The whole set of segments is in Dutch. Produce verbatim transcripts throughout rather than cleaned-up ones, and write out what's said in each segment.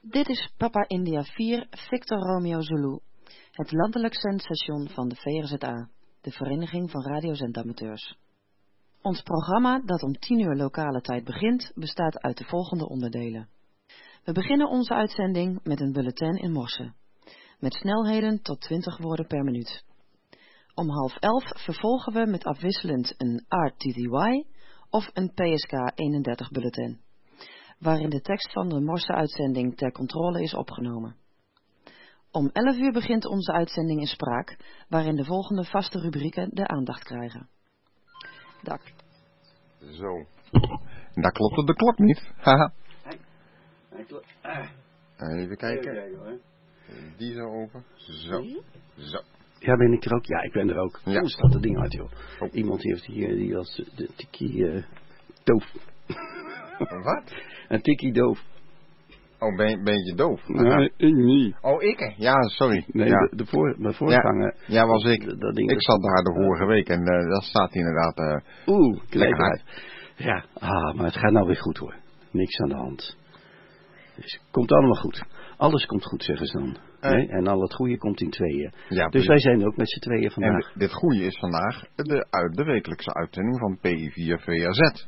Dit is Papa India vier Victor Romeo Zulu, het landelijk zendstation van de V R Z A, de Vereniging van Radiozendamateurs. Ons programma, dat om tien uur lokale tijd begint, bestaat uit de volgende onderdelen. We beginnen onze uitzending met een bulletin in morse, met snelheden tot twintig woorden per minuut. Om half elf vervolgen we met afwisselend een R T D Y of een P S K eenendertig bulletin, waarin de tekst van de morse-uitzending ter controle is opgenomen. Om elf uur begint onze uitzending in spraak, waarin de volgende vaste rubrieken de aandacht krijgen. Dak. Zo. Daar klopte de klok niet. Haha. Even kijken. Die zo over. Zo. Zo. Ja, ben ik er ook? Ja, ik ben er ook. Ja. Hoe staat dat ding uit, joh? Oh. Iemand heeft hier, die als de tikkie uh, doof. Wat? Een tikkie doof. Oh, ben je, ben je doof? Nee, ik niet. Oh, ik? Ja, sorry. Nee, ja. de, de voor, mijn voorganger. Ja, ja was ik. Dat, dat ding ik zat daar de vorige week en uh, dat staat inderdaad... Uh, Oeh, lekker uit. Ja, ah, maar het gaat nou weer goed hoor. Niks aan de hand. Dus komt allemaal goed. Alles komt goed, zeggen ze dan. Uh, nee? En al het goede komt in tweeën. Ja, dus wij zijn ook met z'n tweeën vandaag. En dit goede is vandaag de, de wekelijkse uitzending van P I vier V R Z.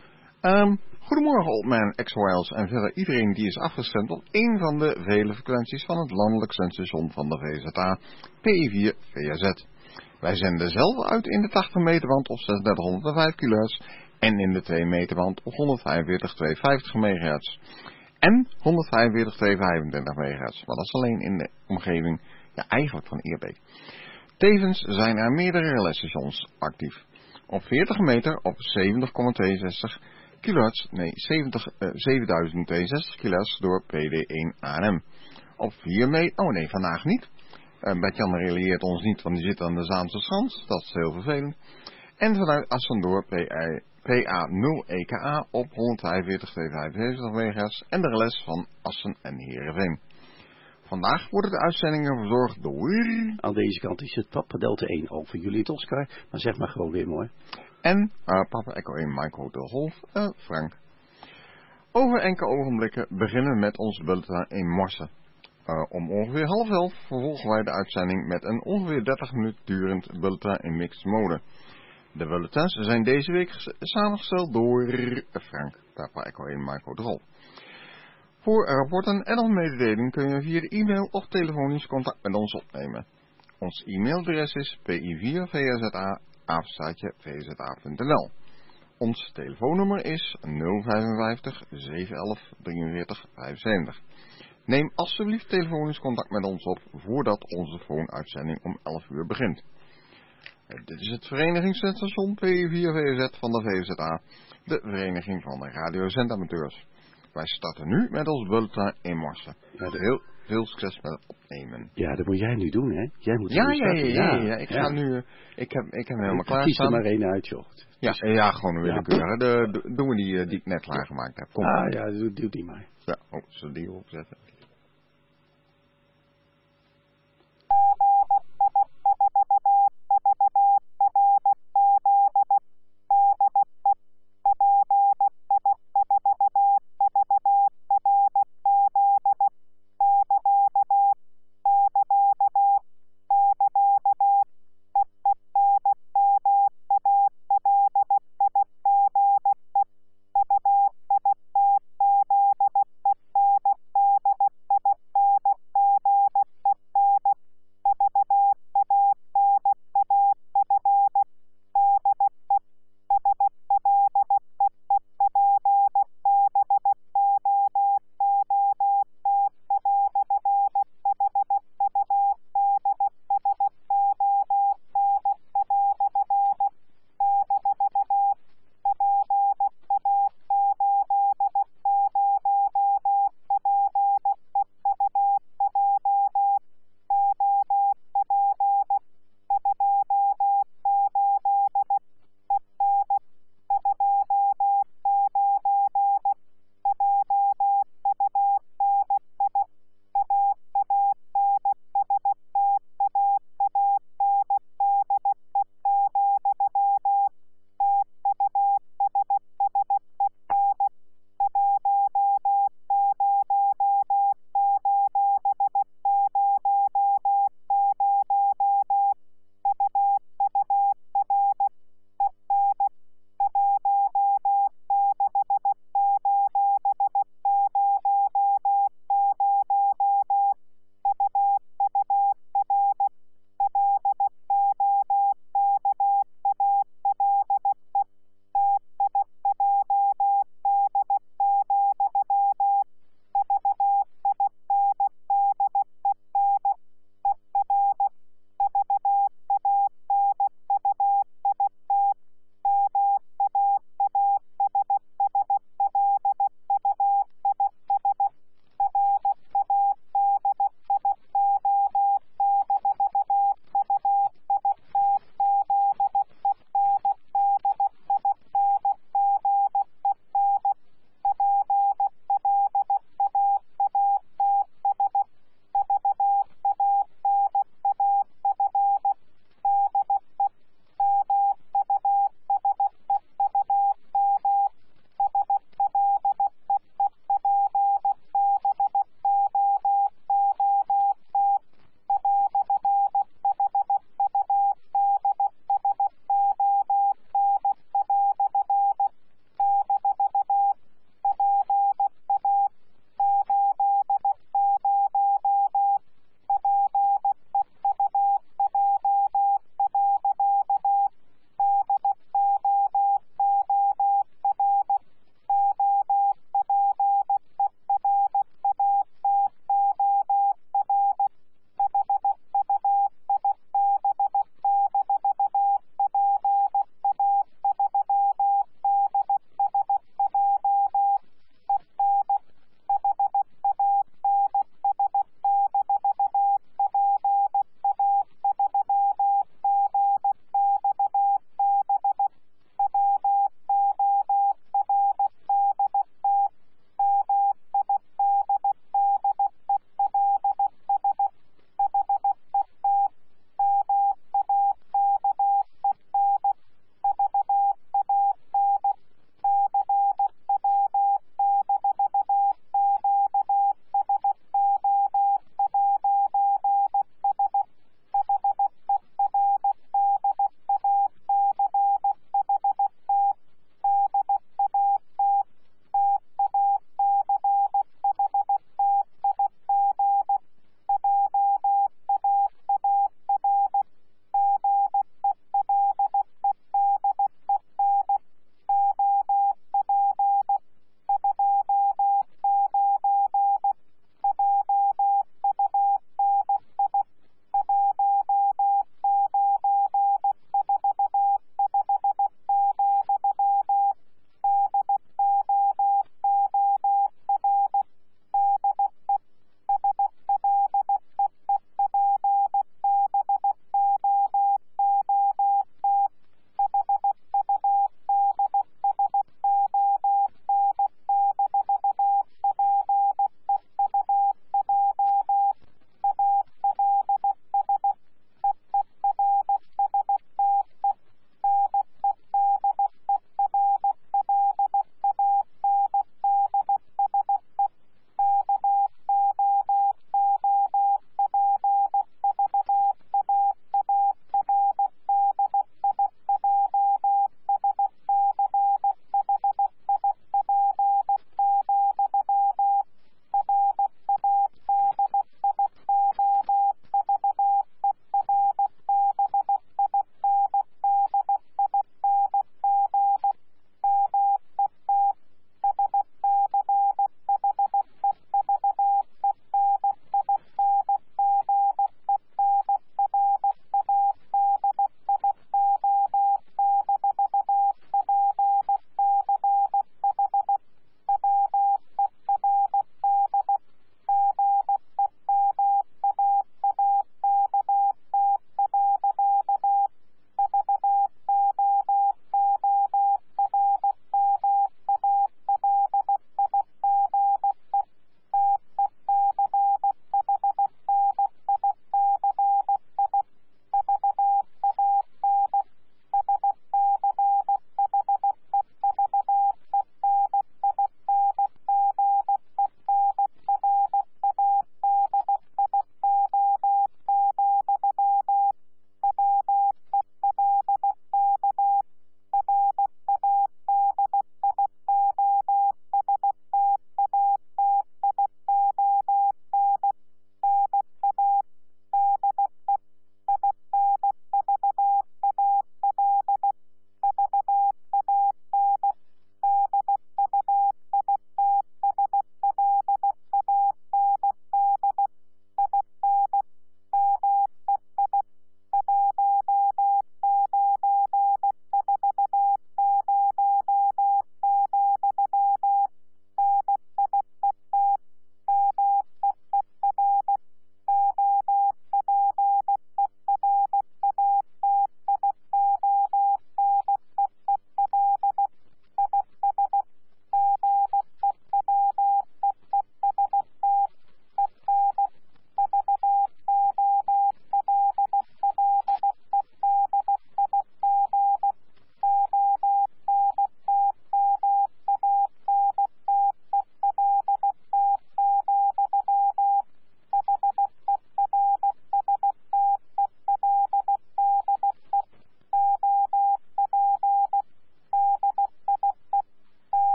Um, Goedemorgen Oldman, X-Wiles en verder iedereen die is afgestemd op één van de vele frequenties van het landelijk zendstation van de V Z A, P I vier V R Z. Wij zenden zelf uit in de tachtig meter band op zesduizendderthonderdvijf kilohertz en in de twee meter band op honderdvijfenveertig komma tweehonderdvijftig megahertz. En honderdvijfenveertig komma tweehonderdvijfentwintig megahertz, maar dat is alleen in de omgeving, ja eigenlijk van Eerbeek. Tevens zijn er meerdere relaisstations actief. Op veertig meter op zeventig komma tweeënzestig kilohertz, nee, zeventig, uh, zevenduizend tweeënzestig kilohertz door P D één A N M. Op vier meter, oh nee, vandaag niet. Uh, Bert-Jan relieert ons niet, want die zit aan de Zaanse Schans, dat is heel vervelend. En vanuit Assen door P A nul E K A op honderdvijfenveertig komma tweehonderdvijfenzeventig megahertz en de rest van Assen en Heerenveen. Vandaag worden de uitzendingen verzorgd door... Aan deze kant is het Papa Delta één over Juliet Oscar, maar zeg maar gewoon weer mooi. En uh, Papa Echo één Mike Hotel Golf, uh, Frank. Over enkele ogenblikken beginnen we met ons bulletin in morse. Uh, om ongeveer half elf vervolgen wij de uitzending met een ongeveer dertig minuten durend bulletin in mixed mode. De bulletins zijn deze week samengesteld door Frank, Papa Echo één Mike Hotel Golf. Voor rapporten en of mededelingen kun je via de e-mail of telefonisch contact met ons opnemen. Ons e-mailadres is p i vier v r z a apenstaartje v z a punt n l. Ons telefoonnummer is nul vijfenvijftig zevenhonderd elf drieënveertig vijfenzeventig. Neem alsjeblieft telefonisch contact met ons op voordat onze phoneuitzending om elf uur begint. Dit is het verenigingsstation P I vier V R Z van de V Z A, de Vereniging van de Radiozendamateurs. Wij starten nu met ons bulletin in morse. Met heel veel succes met het opnemen. Ja, dat moet jij nu doen, hè? Jij moet ja, ja, ja, ja, ja, ja. Ik ja. ga nu... Uh, ik heb, ik heb hem helemaal klaar Kies staan. er maar één uit, joh. Ja, ja, gewoon een willekeurige. De, de, doen we die uh, die ik net klaargemaakt heb. Kom. Ah ja, doe, doe die maar. Ja, oh, zullen we die erop zetten?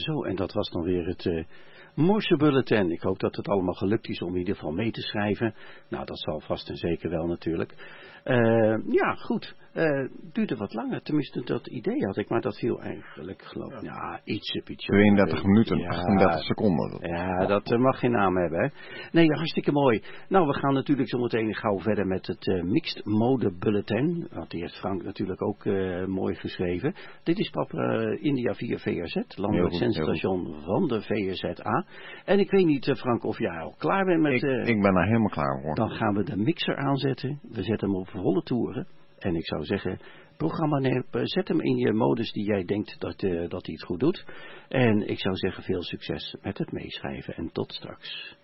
Zo, en dat was dan weer het uh, Morse Bulletin. Ik hoop dat het allemaal gelukt is om in ieder geval mee te schrijven. Nou, dat zal vast en zeker wel natuurlijk. Uh, ja, goed. Uh, duurde wat langer. Tenminste, dat idee had ik. Maar dat viel eigenlijk, geloof ik, ja, ietsje, ietsje. tweeëndertig minuten, ja, achtendertig seconden. Ja, dat uh, mag geen naam hebben, hè. Nee, hartstikke mooi. Nou, we gaan natuurlijk zo meteen gauw verder met het uh, Mixed Mode Bulletin. Want die heeft Frank natuurlijk ook uh, mooi geschreven. Dit is Papua uh, India via V R Z, landelijk zendstation van de V R Z A. En ik weet niet, uh, Frank, of jij al klaar bent met... Uh, ik, ik ben daar helemaal klaar voor. Dan gaan we de mixer aanzetten. We zetten hem op volle toeren. En ik zou zeggen, programma, zet hem in je modus die jij denkt dat, uh, dat hij het goed doet. En ik zou zeggen, veel succes met het meeschrijven. En tot straks.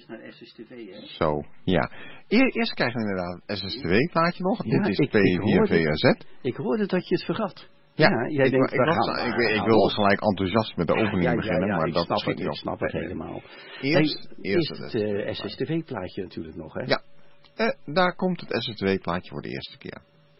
eerst naar S S T V, hè? Zo, ja. E- eerst krijgen we inderdaad het S S T V-plaatje nog. Ja, Dit is ik, P vier V R Z. Ik hoorde dat je het vergat. Ja, ja jij ik, denkt, ik, was, gaan, ik, ik, ik wil gelijk enthousiast met de opening ja, ja, beginnen, ja, maar ik dat snap schiet het, niet op. ik snap het helemaal. Eerst, hey, eerst het, het uh, S S T V-plaatje natuurlijk nog, hè? Ja, uh, daar komt het S S T V-plaatje voor de eerste keer.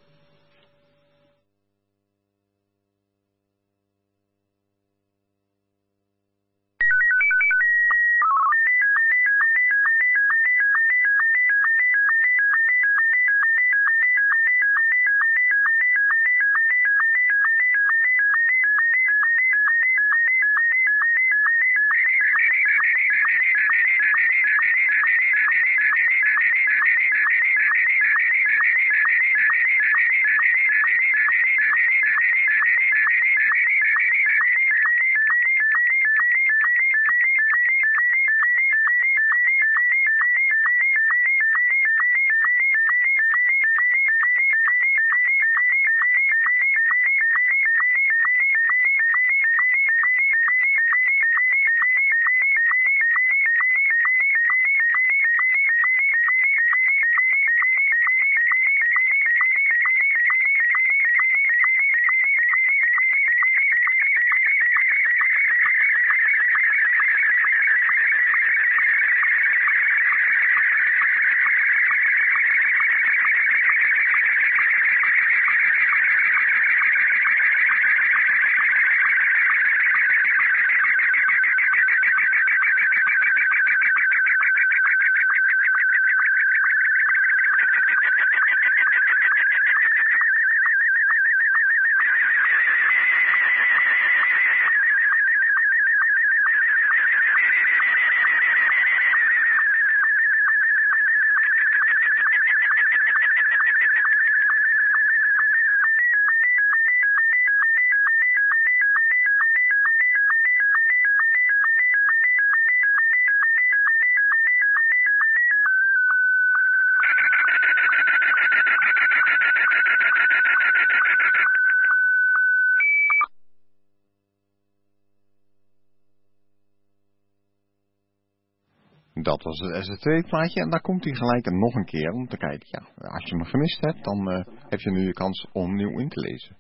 Dat was het S S twee-plaatje en daar komt hij gelijk nog een keer om te kijken. Ja, als je hem gemist hebt, dan uh, heb je nu de kans om opnieuw in te lezen.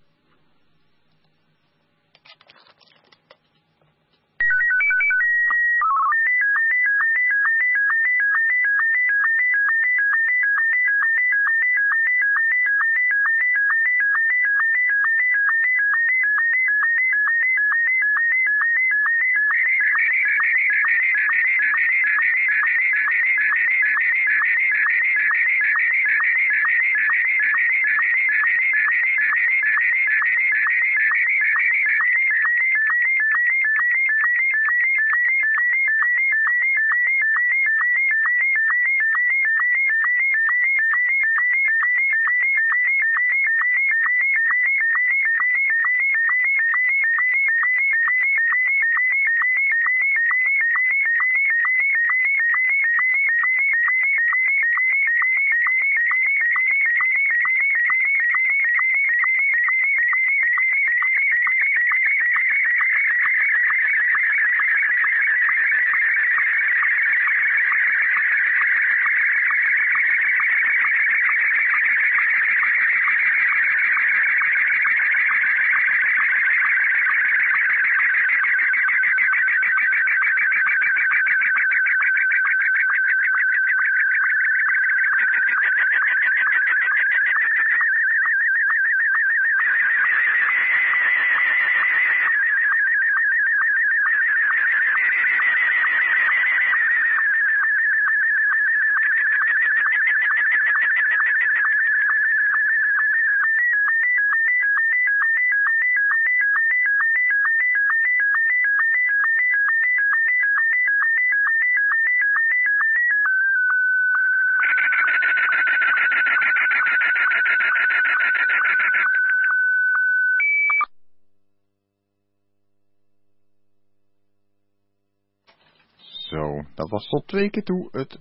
Zo, dat was tot twee keer toe het,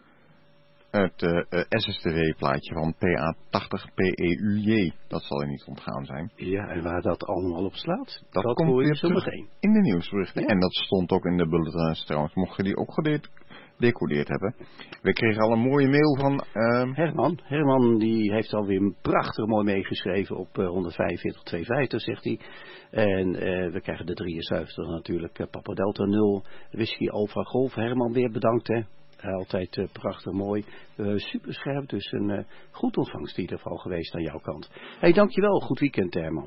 het uh, uh, S S T V-plaatje van P A tachtig P E U J. Dat zal je niet ontgaan zijn. Ja, en waar dat allemaal op slaat, dat, dat komt hoor je weer zo terug meteen. In de nieuwsberichten. Ja. En dat stond ook in de bulletins trouwens. Mocht je die opgedeeld gedecodeerd hebben. We kregen al een mooie mail van... Uh... Herman. Herman die heeft alweer een prachtig mooi meegeschreven op uh, honderdvijfenveertig tweeënvijftig, zegt hij. En uh, we krijgen de drieënzeventig natuurlijk. Uh, Papa Delta nul, Whisky Alpha Golf. Herman weer bedankt, hè. Uh, altijd uh, prachtig mooi. Uh, super scherp, dus een uh, goed ontvangst in ieder geval geweest aan jouw kant. Hé, hey, dankjewel. Goed weekend, Herman.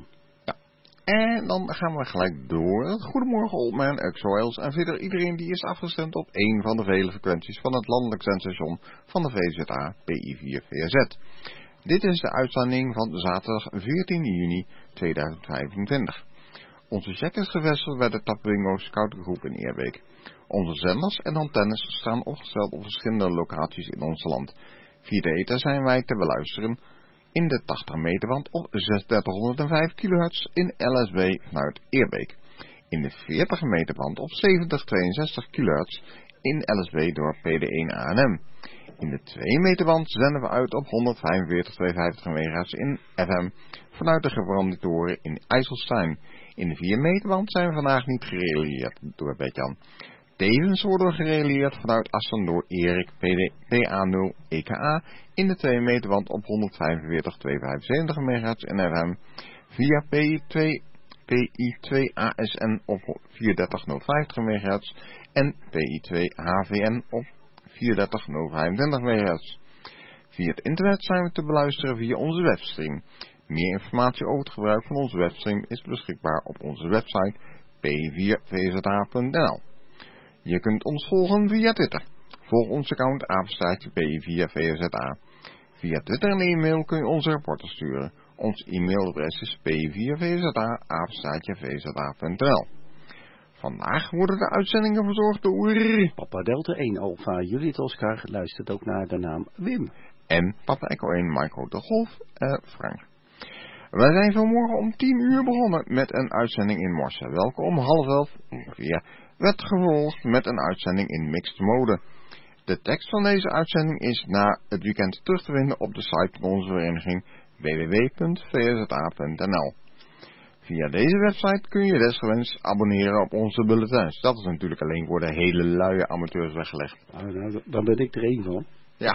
En dan gaan we gelijk door. Goedemorgen Oldman, X-Royals en verder iedereen die is afgestemd op een van de vele frequenties van het landelijk zendstation van de V Z A P I vier V Z. Dit is de uitzending van zaterdag veertien juni tweeduizend vijfentwintig. Onze check is gevestigd bij de Tapwingo Scoutengroep in Eerbeek. Onze zenders en antennes staan opgesteld op verschillende locaties in ons land. Via de ether zijn wij te beluisteren in de tachtig meter band op zesduizenddertighonderdvijf kilohertz in L S B vanuit Eerbeek. In de veertig meter band op zeventig tweeënzestig kilohertz in L S B door P D één A N M. In de twee meter band zenden we uit op honderdvijfenveertig tweehonderdvijftig megahertz in F M vanuit de gebranditoren in IJsselstein. In de vier meter band zijn we vandaag niet gerealiseerd door Betjan. Tevens worden we gerealiseerd vanuit Assen door Erik P A nul E K A in de twee meter band op honderdvijfenveertig tweehonderdvijfenzeventig megahertz in F M via P I twee, P I twee A S N op vierendertig nul vijftig megahertz en P I twee H V N op vierendertig nul vijfentwintig megahertz. Via het internet zijn we te beluisteren via onze webstream. Meer informatie over het gebruik van onze webstream is beschikbaar op onze website p vier v z a punt n l. Je kunt ons volgen via Twitter. Volg ons account apenstaartje P I vier V Z A. Via Twitter en e-mail kun je onze rapporten sturen. Ons e-mailadres is p i vier v z a apenstaartje v z a punt n l. Vandaag worden de uitzendingen verzorgd door Papa Delta één Alpha Juliet Oscar luistert ook naar de naam Wim. En Papa Echo één Michael de Golf uh, Frank. Wij zijn vanmorgen om tien uur begonnen met een uitzending in Morse, welke om half elf ongeveer werd gevolgd met een uitzending in mixed mode. De tekst van deze uitzending is na het weekend terug te vinden op de site van onze vereniging w w w punt v z a punt n l. Via deze website kun je desgewenst abonneren op onze bulletins. Dat is natuurlijk alleen voor de hele luie amateurs weggelegd. Nou, nou, dan ben ik er één van. Ja,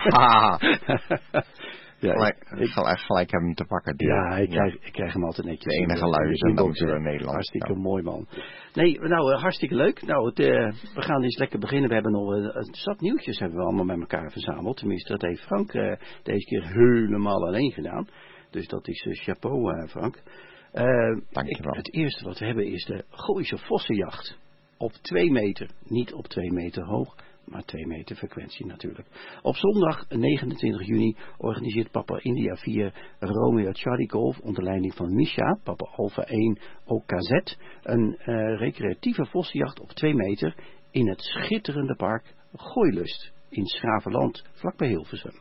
ja gelijk, ik, gelijk, gelijk hebben hem te pakken. Die, ja, ik krijg, ik krijg hem altijd netjes. De enige luie amateur in Nederland. Hartstikke ja. mooi man. Nee, nou hartstikke leuk. Nou, het, uh, we gaan eens lekker beginnen. We hebben nog uh, een zat nieuwtjes hebben we allemaal met elkaar verzameld. Tenminste, dat heeft Frank uh, deze keer helemaal alleen gedaan. Dus dat is uh, chapeau uh, Frank. Uh, Dankjewel. Ik, het eerste wat we hebben is de Gooise Vossenjacht. Op twee meter. Niet op twee meter hoog, maar twee meter frequentie natuurlijk. Op zondag negenentwintig juni organiseert Papa India vier Romeo Charlie Golf onder leiding van Misha, Papa Alpha één O K Z, een uh, recreatieve vossenjacht op twee meter in het schitterende park Gooilust in Schravenland, vlakbij Hilversum.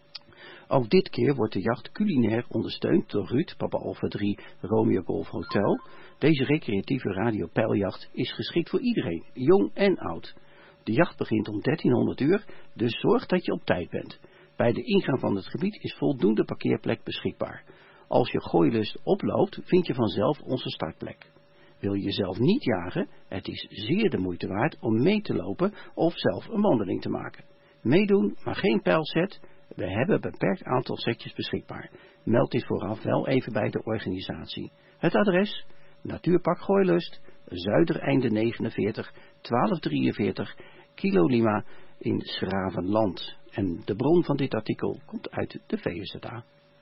Ook dit keer wordt de jacht culinair ondersteund door Ruud, Papa Alpha drie Romeo Golf Hotel. Deze recreatieve radiopijljacht is geschikt voor iedereen, jong en oud. De jacht begint om dertienhonderd uur, dus zorg dat je op tijd bent. Bij de ingang van het gebied is voldoende parkeerplek beschikbaar. Als je Gooilust oploopt, vind je vanzelf onze startplek. Wil je zelf niet jagen? Het is zeer de moeite waard om mee te lopen of zelf een wandeling te maken. Meedoen, maar geen pijlset. We hebben een beperkt aantal setjes beschikbaar. Meld dit vooraf wel even bij de organisatie. Het adres: Natuurpark Gooilust, Zuidereinde negenenveertig, twaalf drieënveertig, Kilo Lima in Schravenland. En de bron van dit artikel komt uit de V Z A.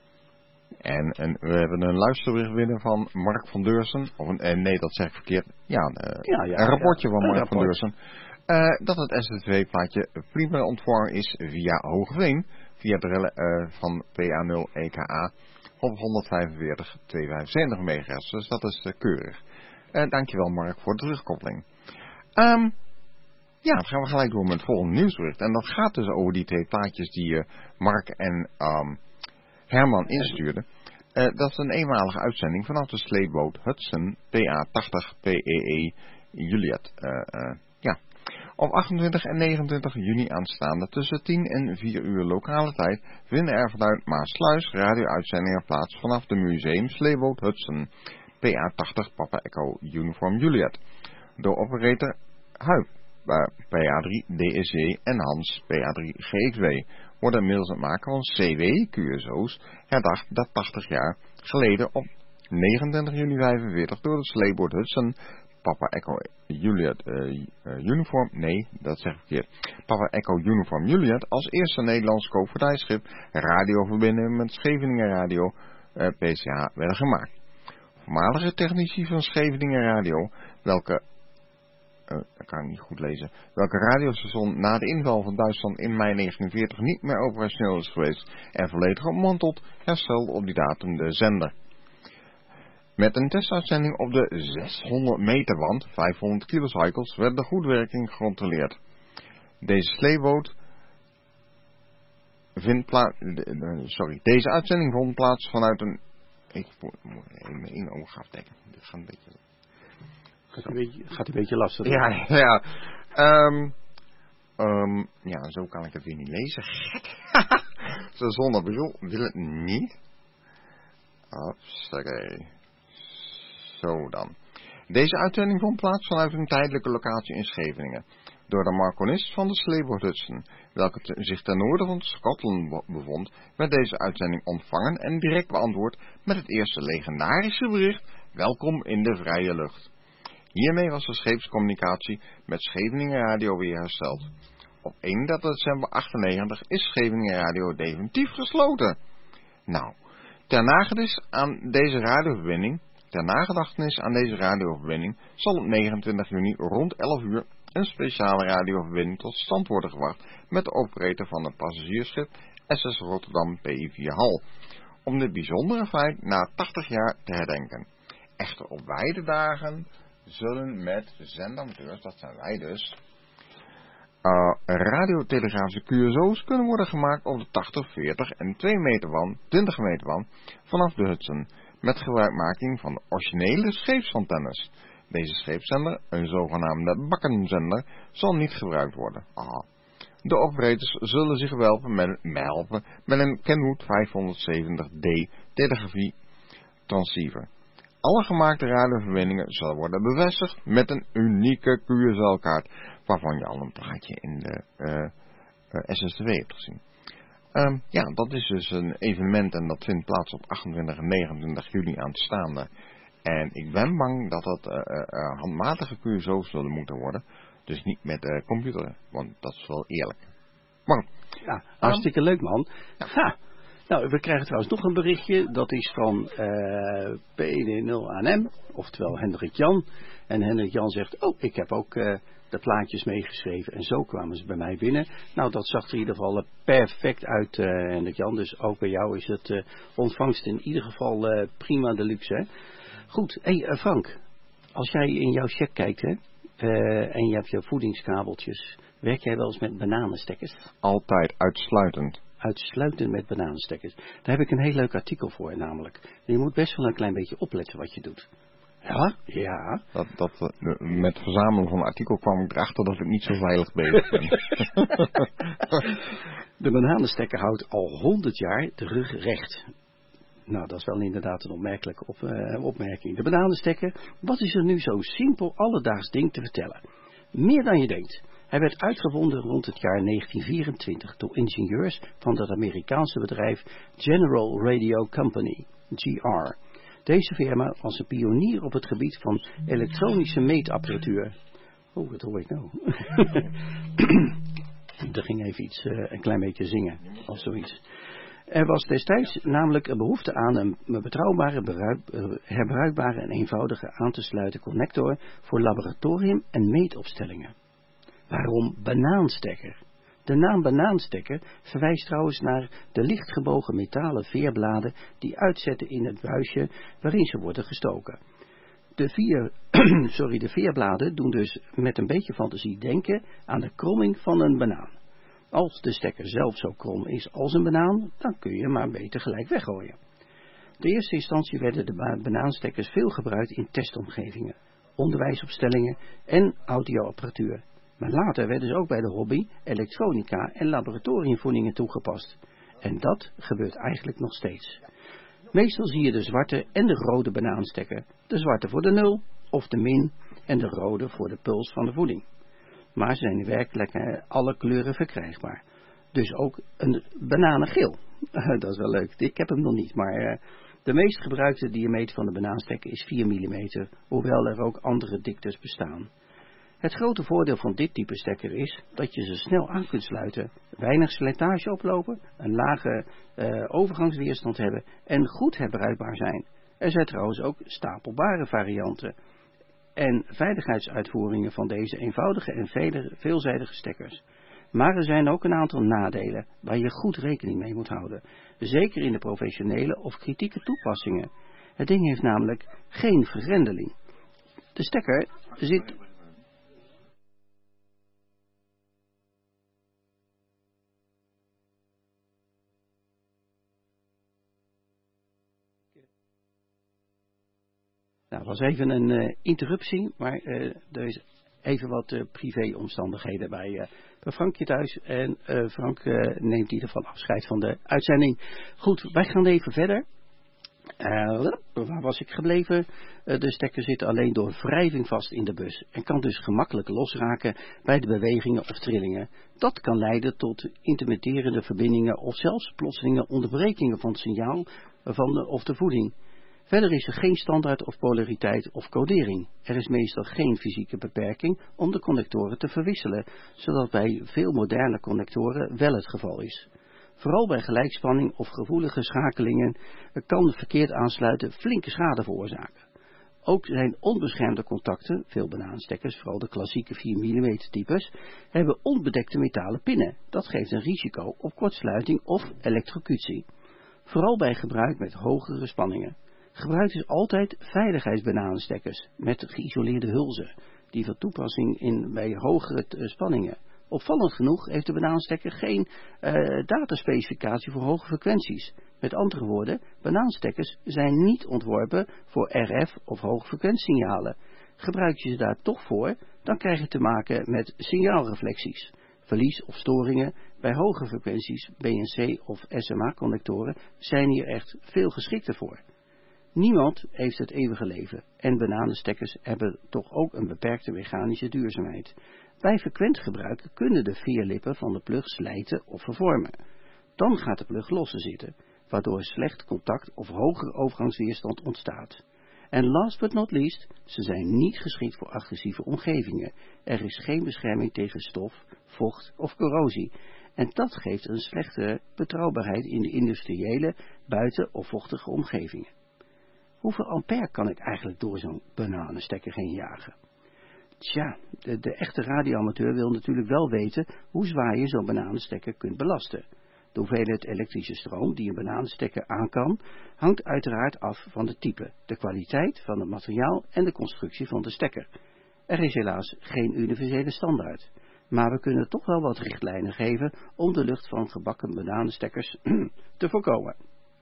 En, en we hebben een luisterbericht binnen van Mark van Deursen. Of een, eh, nee, dat zeg ik verkeerd. Ja, een, ja, ja, een rapportje ja, van Mark rapport. van Deursen. Uh, dat het S S twee-plaatje prima ontvangen is via Hoogveen. Via het rellen uh, van P A nul E K A op honderdvijfenveertig tweehonderdvijfenzeventig megahertz. Dus dat is uh, keurig. Uh, dankjewel Mark voor de terugkoppeling. Um, ja, dan gaan we gelijk door met het volgende nieuwsbericht. En dat gaat dus over die twee plaatjes die uh, Mark en um, Herman instuurden. Uh, dat is een eenmalige uitzending vanaf de sleepboot Hudson P A tachtig P E E Juliet. Uh, uh, ja. Op achtentwintig en negenentwintig juni aanstaande tussen tien en vier uur lokale tijd vinden er vanuit Maasluis radio-uitzendingen plaats vanaf de museum sleepboot Hudson P A tachtig Papa Echo Uniform Juliet door operator Huip. P A drie D S J en Hans P A drie G X W worden inmiddels het maken van C W Q S O's herdacht dat tachtig jaar geleden op negenentwintig juni vijfenveertig door de sleepboot Hudson Papa Echo Juliet uh, uh, Uniform, nee, dat zeg ik verkeerd. Papa Echo Uniform Juliet als eerste Nederlands koopvaardijschip radioverbindingen met Scheveningen Radio uh, P C H werden gemaakt. Voormalige technici van Scheveningen Radio, welke, uh, dat kan ik niet goed lezen, welke radiostation na de inval van Duitsland in mei negentien veertig niet meer operationeel is geweest en volledig ontmanteld, herstelde op die datum de zender. Met een testuitzending op de zeshonderd meter band, vijfhonderd kilocycles, werd de goedwerking gecontroleerd. Deze sleepboot vindt plaats, sorry, deze uitzending vond plaats vanuit een, ik moet even mijn één oog afdekken. Dit gaat een beetje, gaat een beetje, gaat een beetje lastig. Ja, ja. Um, um, ja, zo kan ik het weer niet lezen. Zo zonder bril wil het niet. Hopsakee. Zo dan. Deze uitzending vond plaats vanuit een tijdelijke locatie in Scheveningen. Door de marconist van de sleepboot Hudson, welke te, zich ten noorden van Schotland bevond, werd deze uitzending ontvangen en direct beantwoord met het eerste legendarische bericht: welkom in de vrije lucht. Hiermee was de scheepscommunicatie met Scheveningen Radio weer hersteld. Op eenendertig december achtennegentig is Scheveningen Radio definitief gesloten. Nou, ter nagedachtenis aan deze radioverbinding, ter nagedachtenis aan deze radioverbinding zal op negenentwintig juni rond elf uur een speciale radioverbinding tot stand worden gebracht met de operator van het passagiersschip S S Rotterdam P I vier Hal, om dit bijzondere feit na tachtig jaar te herdenken. Echter op beide dagen zullen met zendamateurs, dat zijn wij dus, uh, radiotelegrafische Q S O's kunnen worden gemaakt op de tachtig, veertig en twee meter band, twintig meter band vanaf de Hudson, met gebruikmaking van de originele scheepsantennes. Deze scheepszender, een zogenaamde bakkenzender, zal niet gebruikt worden. Ah. De operators zullen zich helpen met, helpen met een Kenwood vijfhonderdzeventig D telegrafie transceiver. Alle gemaakte radioverbindingen zullen worden bevestigd met een unieke Q S L-kaart, waarvan je al een plaatje in de uh, uh, S S T W hebt gezien. Um, ja, dat is dus een evenement en dat vindt plaats op achtentwintig en negenentwintig juli aanstaande. En ik ben bang dat dat uh, uh, handmatige Q S O's zullen moeten worden. Dus niet met de uh, computer, want dat is wel eerlijk. Maar, ja, hartstikke um, leuk man. Ja. Ha. Nou, we krijgen trouwens nog een berichtje. Dat is van uh, P D nul A N M, oftewel Hendrik Jan. En Hendrik Jan zegt, oh, ik heb ook uh, de plaatjes meegeschreven. En zo kwamen ze bij mij binnen. Nou, dat zag er in ieder geval uh, perfect uit, uh, Hendrik Jan. Dus ook bij jou is het uh, ontvangst in ieder geval uh, prima de luxe, hè. Goed, hé hey, uh, Frank. Als jij in jouw check kijkt, hè. Uh, en je hebt je voedingskabeltjes. Werk jij wel eens met bananenstekkers? Altijd uitsluitend. Uitsluitend met bananenstekkers. Daar heb ik een heel leuk artikel voor namelijk. Je moet best wel een klein beetje opletten wat je doet. Ja? Ja. Dat, dat, met het verzamelen van een artikel kwam ik erachter dat ik niet zo veilig bezig ben. De bananenstekker houdt al honderd jaar de rug recht. Nou, dat is wel inderdaad een opmerkelijke op, uh, opmerking. De bananenstekker, wat is er nu zo'n simpel alledaags ding te vertellen? Meer dan je denkt. Hij werd uitgevonden rond het jaar negentien vierentwintig door ingenieurs van het Amerikaanse bedrijf General Radio Company, G R. Deze firma was een pionier op het gebied van elektronische meetapparatuur. Oh, wat hoor ik nou? Er ging even iets, uh, een klein beetje zingen, of zoiets. Er was destijds namelijk een behoefte aan een betrouwbare, herbruikbare en eenvoudige aan te sluiten connector voor laboratorium- en meetopstellingen. Waarom banaanstekker? De naam banaanstekker verwijst trouwens naar de lichtgebogen metalen veerbladen die uitzetten in het buisje waarin ze worden gestoken. De, vier, sorry, de veerbladen doen dus met een beetje fantasie denken aan de kromming van een banaan. Als de stekker zelf zo krom is als een banaan, dan kun je hem maar beter gelijk weggooien. De eerste instantie werden de banaanstekkers veel gebruikt in testomgevingen, onderwijsopstellingen en audioapparatuur. Maar later werden ze ook bij de hobby, elektronica en laboratoriumvoedingen toegepast. En dat gebeurt eigenlijk nog steeds. Meestal zie je de zwarte en de rode banaanstekker. De zwarte voor de nul of de min en de rode voor de puls van de voeding. maar ze zijn in werkelijk alle kleuren verkrijgbaar. Dus ook een bananengeel. Dat is wel leuk. Ik heb hem nog niet, maar uh, de meest gebruikte diameter van de banaanstekker is vier millimeter, hoewel er ook andere diktes bestaan. Het grote voordeel van dit type stekker is dat je ze snel aan kunt sluiten, weinig slijtage oplopen, een lage uh, overgangsweerstand hebben en goed herbruikbaar zijn. Er zijn trouwens ook stapelbare varianten en veiligheidsuitvoeringen van deze eenvoudige en vele, veelzijdige stekkers. Maar er zijn ook een aantal nadelen waar je goed rekening mee moet houden, zeker in de professionele of kritieke toepassingen. Het ding heeft namelijk geen vergrendeling. De stekker zit... Nou, dat was even een uh, interruptie, maar uh, er is even wat uh, privéomstandigheden bij, uh, bij Frankje thuis. En uh, Frank uh, neemt in ieder geval afscheid van de uitzending. Goed, wij gaan even verder. Uh, waar was ik gebleven? Uh, de stekker zit alleen door wrijving vast in de bus en kan dus gemakkelijk losraken bij de bewegingen of trillingen. Dat kan leiden tot intermitterende verbindingen of zelfs plotselinge onderbrekingen van het signaal van de, of de voeding. Verder is er geen standaard of polariteit of codering. Er is meestal geen fysieke beperking om de connectoren te verwisselen, zodat bij veel moderne connectoren wel het geval is. Vooral bij gelijkspanning of gevoelige schakelingen kan verkeerd aansluiten flinke schade veroorzaken. Ook zijn onbeschermde contacten, veel bananenstekkers, vooral de klassieke vier millimeter types, hebben onbedekte metalen pinnen. Dat geeft een risico op kortsluiting of elektrocutie. Vooral bij gebruik met hogere spanningen. Gebruik dus altijd veiligheidsbananenstekkers met geïsoleerde hulzen, die van toepassing in bij hogere spanningen. Opvallend genoeg heeft de bananenstekker geen uh, dataspecificatie voor hoge frequenties. Met andere woorden, bananenstekkers zijn niet ontworpen voor R F of hoogfrequentiesignalen. Gebruik je ze daar toch voor, dan krijg je te maken met signaalreflecties. Verlies of storingen bij hoge frequenties, B N C of S M A-connectoren zijn hier echt veel geschikter voor. Niemand heeft het eeuwige leven en bananenstekkers hebben toch ook een beperkte mechanische duurzaamheid. Bij frequent gebruik kunnen de veerlippen van de plug slijten of vervormen. Dan gaat de plug los te zitten, waardoor slecht contact of hogere overgangsweerstand ontstaat. En last but not least, ze zijn niet geschikt voor agressieve omgevingen. Er is geen bescherming tegen stof, vocht of corrosie. En dat geeft een slechte betrouwbaarheid in de industriële, buiten- of vochtige omgevingen. Hoeveel ampère kan ik eigenlijk door zo'n bananenstekker heen jagen? Tja, de, de echte radioamateur wil natuurlijk wel weten hoe zwaar je zo'n bananenstekker kunt belasten. De hoeveelheid elektrische stroom die een bananenstekker aan kan, hangt uiteraard af van het type, de kwaliteit van het materiaal en de constructie van de stekker. Er is helaas geen universele standaard, maar we kunnen toch wel wat richtlijnen geven om de lucht van gebakken bananenstekkers te voorkomen.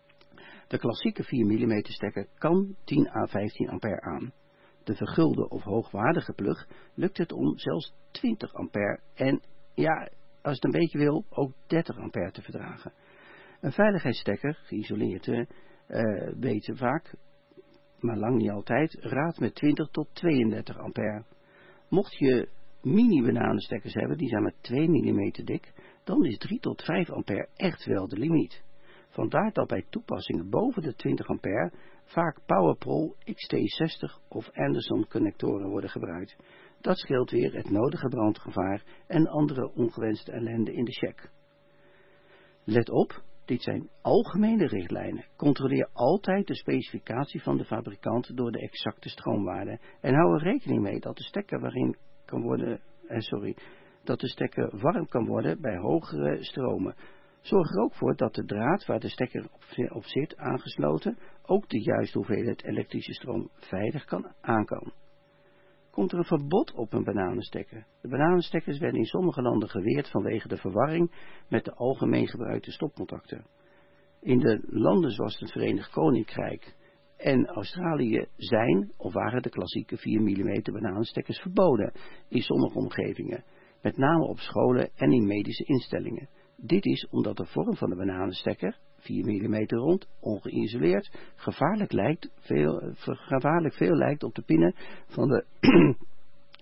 De klassieke vier millimeter stekker kan tien à vijftien ampère aan. De vergulde of hoogwaardige plug lukt het om zelfs twintig ampère en, ja, als het een beetje wil, ook dertig ampère te verdragen. Een veiligheidsstekker, geïsoleerd, uh, weten vaak, maar lang niet altijd, raadt met twintig tot tweeëndertig ampère. Mocht je mini-bananenstekkers hebben, die zijn maar twee millimeter dik, dan is drie tot vijf ampère echt wel de limiet. Vandaar dat bij toepassingen boven de twintig ampère vaak PowerProl X T zestig of Anderson connectoren worden gebruikt. Dat scheelt weer het nodige brandgevaar en andere ongewenste ellende in de check. Let op, dit zijn algemene richtlijnen. Controleer altijd de specificatie van de fabrikant door de exacte stroomwaarde en hou er rekening mee dat de stekker waarin kan worden, eh, sorry, dat de stekker warm kan worden bij hogere stromen. Zorg er ook voor dat de draad waar de stekker op, op zit aangesloten ook de juiste hoeveelheid elektrische stroom veilig kan aan kan. Komt er een verbod op een bananenstekker? De bananenstekkers werden in sommige landen geweerd vanwege de verwarring met de algemeen gebruikte stopcontacten. In de landen zoals het Verenigd Koninkrijk en Australië zijn of waren de klassieke vier millimeter bananenstekkers verboden in sommige omgevingen, met name op scholen en in medische instellingen. Dit is omdat de vorm van de bananenstekker, vier millimeter rond, ongeïsoleerd, gevaarlijk, lijkt veel, gevaarlijk veel lijkt op de pinnen van de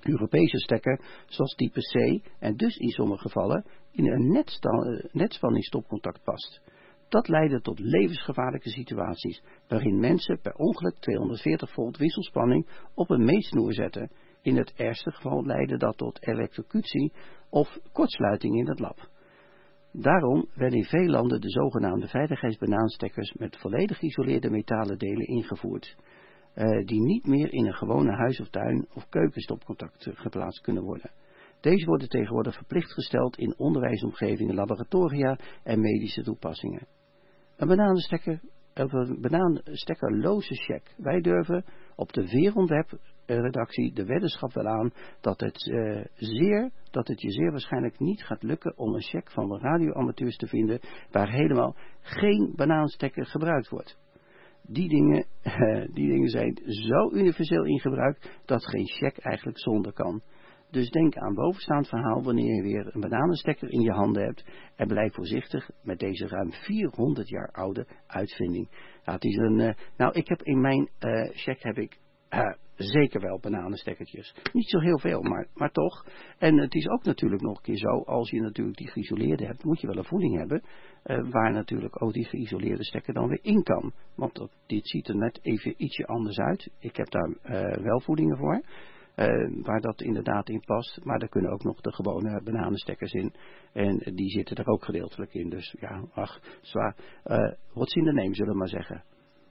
Europese stekker, zoals type C, en dus in sommige gevallen in een netspanningsstopcontact past. Dat leidde tot levensgevaarlijke situaties, waarin mensen per ongeluk tweehonderdveertig volt wisselspanning op een meetsnoer zetten. In het ergste geval leidde dat tot elektrocutie of kortsluiting in het lab. Daarom werden in veel landen de zogenaamde veiligheidsbanaanstekkers met volledig geïsoleerde metalen delen ingevoerd, uh, die niet meer in een gewone huis of tuin of keukenstopcontact geplaatst kunnen worden. Deze worden tegenwoordig verplicht gesteld in onderwijsomgevingen, laboratoria en medische toepassingen. Een bananenstekker, of een banaanstekkerloze check. Wij durven op de Veronweb redactie de weddenschap wel aan dat het, uh, zeer, dat het je zeer waarschijnlijk niet gaat lukken om een check van radioamateurs te vinden waar helemaal geen banaanstekker gebruikt wordt. Die dingen, uh, die dingen zijn zo universeel in gebruik dat geen check eigenlijk zonder kan. Dus denk aan bovenstaand verhaal wanneer je weer een bananenstekker in je handen hebt en blijf voorzichtig met deze ruim vierhonderd jaar oude uitvinding. Ja, het is een, uh, nou, ik heb in mijn uh, check heb ik uh, zeker wel bananenstekkertjes. Niet zo heel veel, maar, maar toch. En het is ook natuurlijk nog een keer zo, als je natuurlijk die geïsoleerde hebt, moet je wel een voeding hebben, uh, waar natuurlijk ook die geïsoleerde stekker dan weer in kan. Want dat, dit ziet er net even ietsje anders uit. Ik heb daar uh, wel voedingen voor. Uh, waar dat inderdaad in past, maar er kunnen ook nog de gewone bananenstekkers in en die zitten er ook gedeeltelijk in, dus ja, ach, zwaar, uh, what's in the name, zullen we maar zeggen.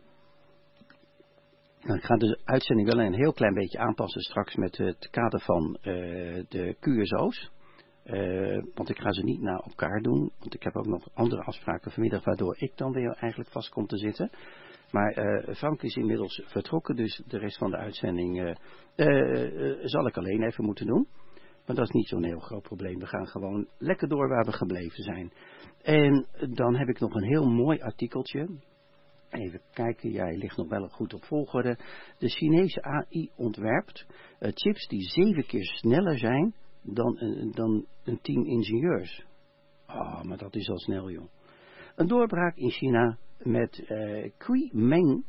Nou, ik ga de uitzending wel een heel klein beetje aanpassen straks met het kader van uh, de Q S O's, uh, want ik ga ze niet na elkaar doen, want ik heb ook nog andere afspraken vanmiddag waardoor ik dan weer eigenlijk vast kom te zitten. Maar uh, Frank is inmiddels vertrokken, dus de rest van de uitzending uh, uh, uh, zal ik alleen even moeten doen. Maar dat is niet zo'n heel groot probleem. We gaan gewoon lekker door waar we gebleven zijn. En dan heb ik nog een heel mooi artikeltje. Even kijken, jij ligt nog wel goed op volgorde. De Chinese A I ontwerpt uh, chips die zeven keer sneller zijn dan, uh, dan een team ingenieurs. Ah, oh, maar dat is al snel, joh. Een doorbraak in China met uh, Qimeng,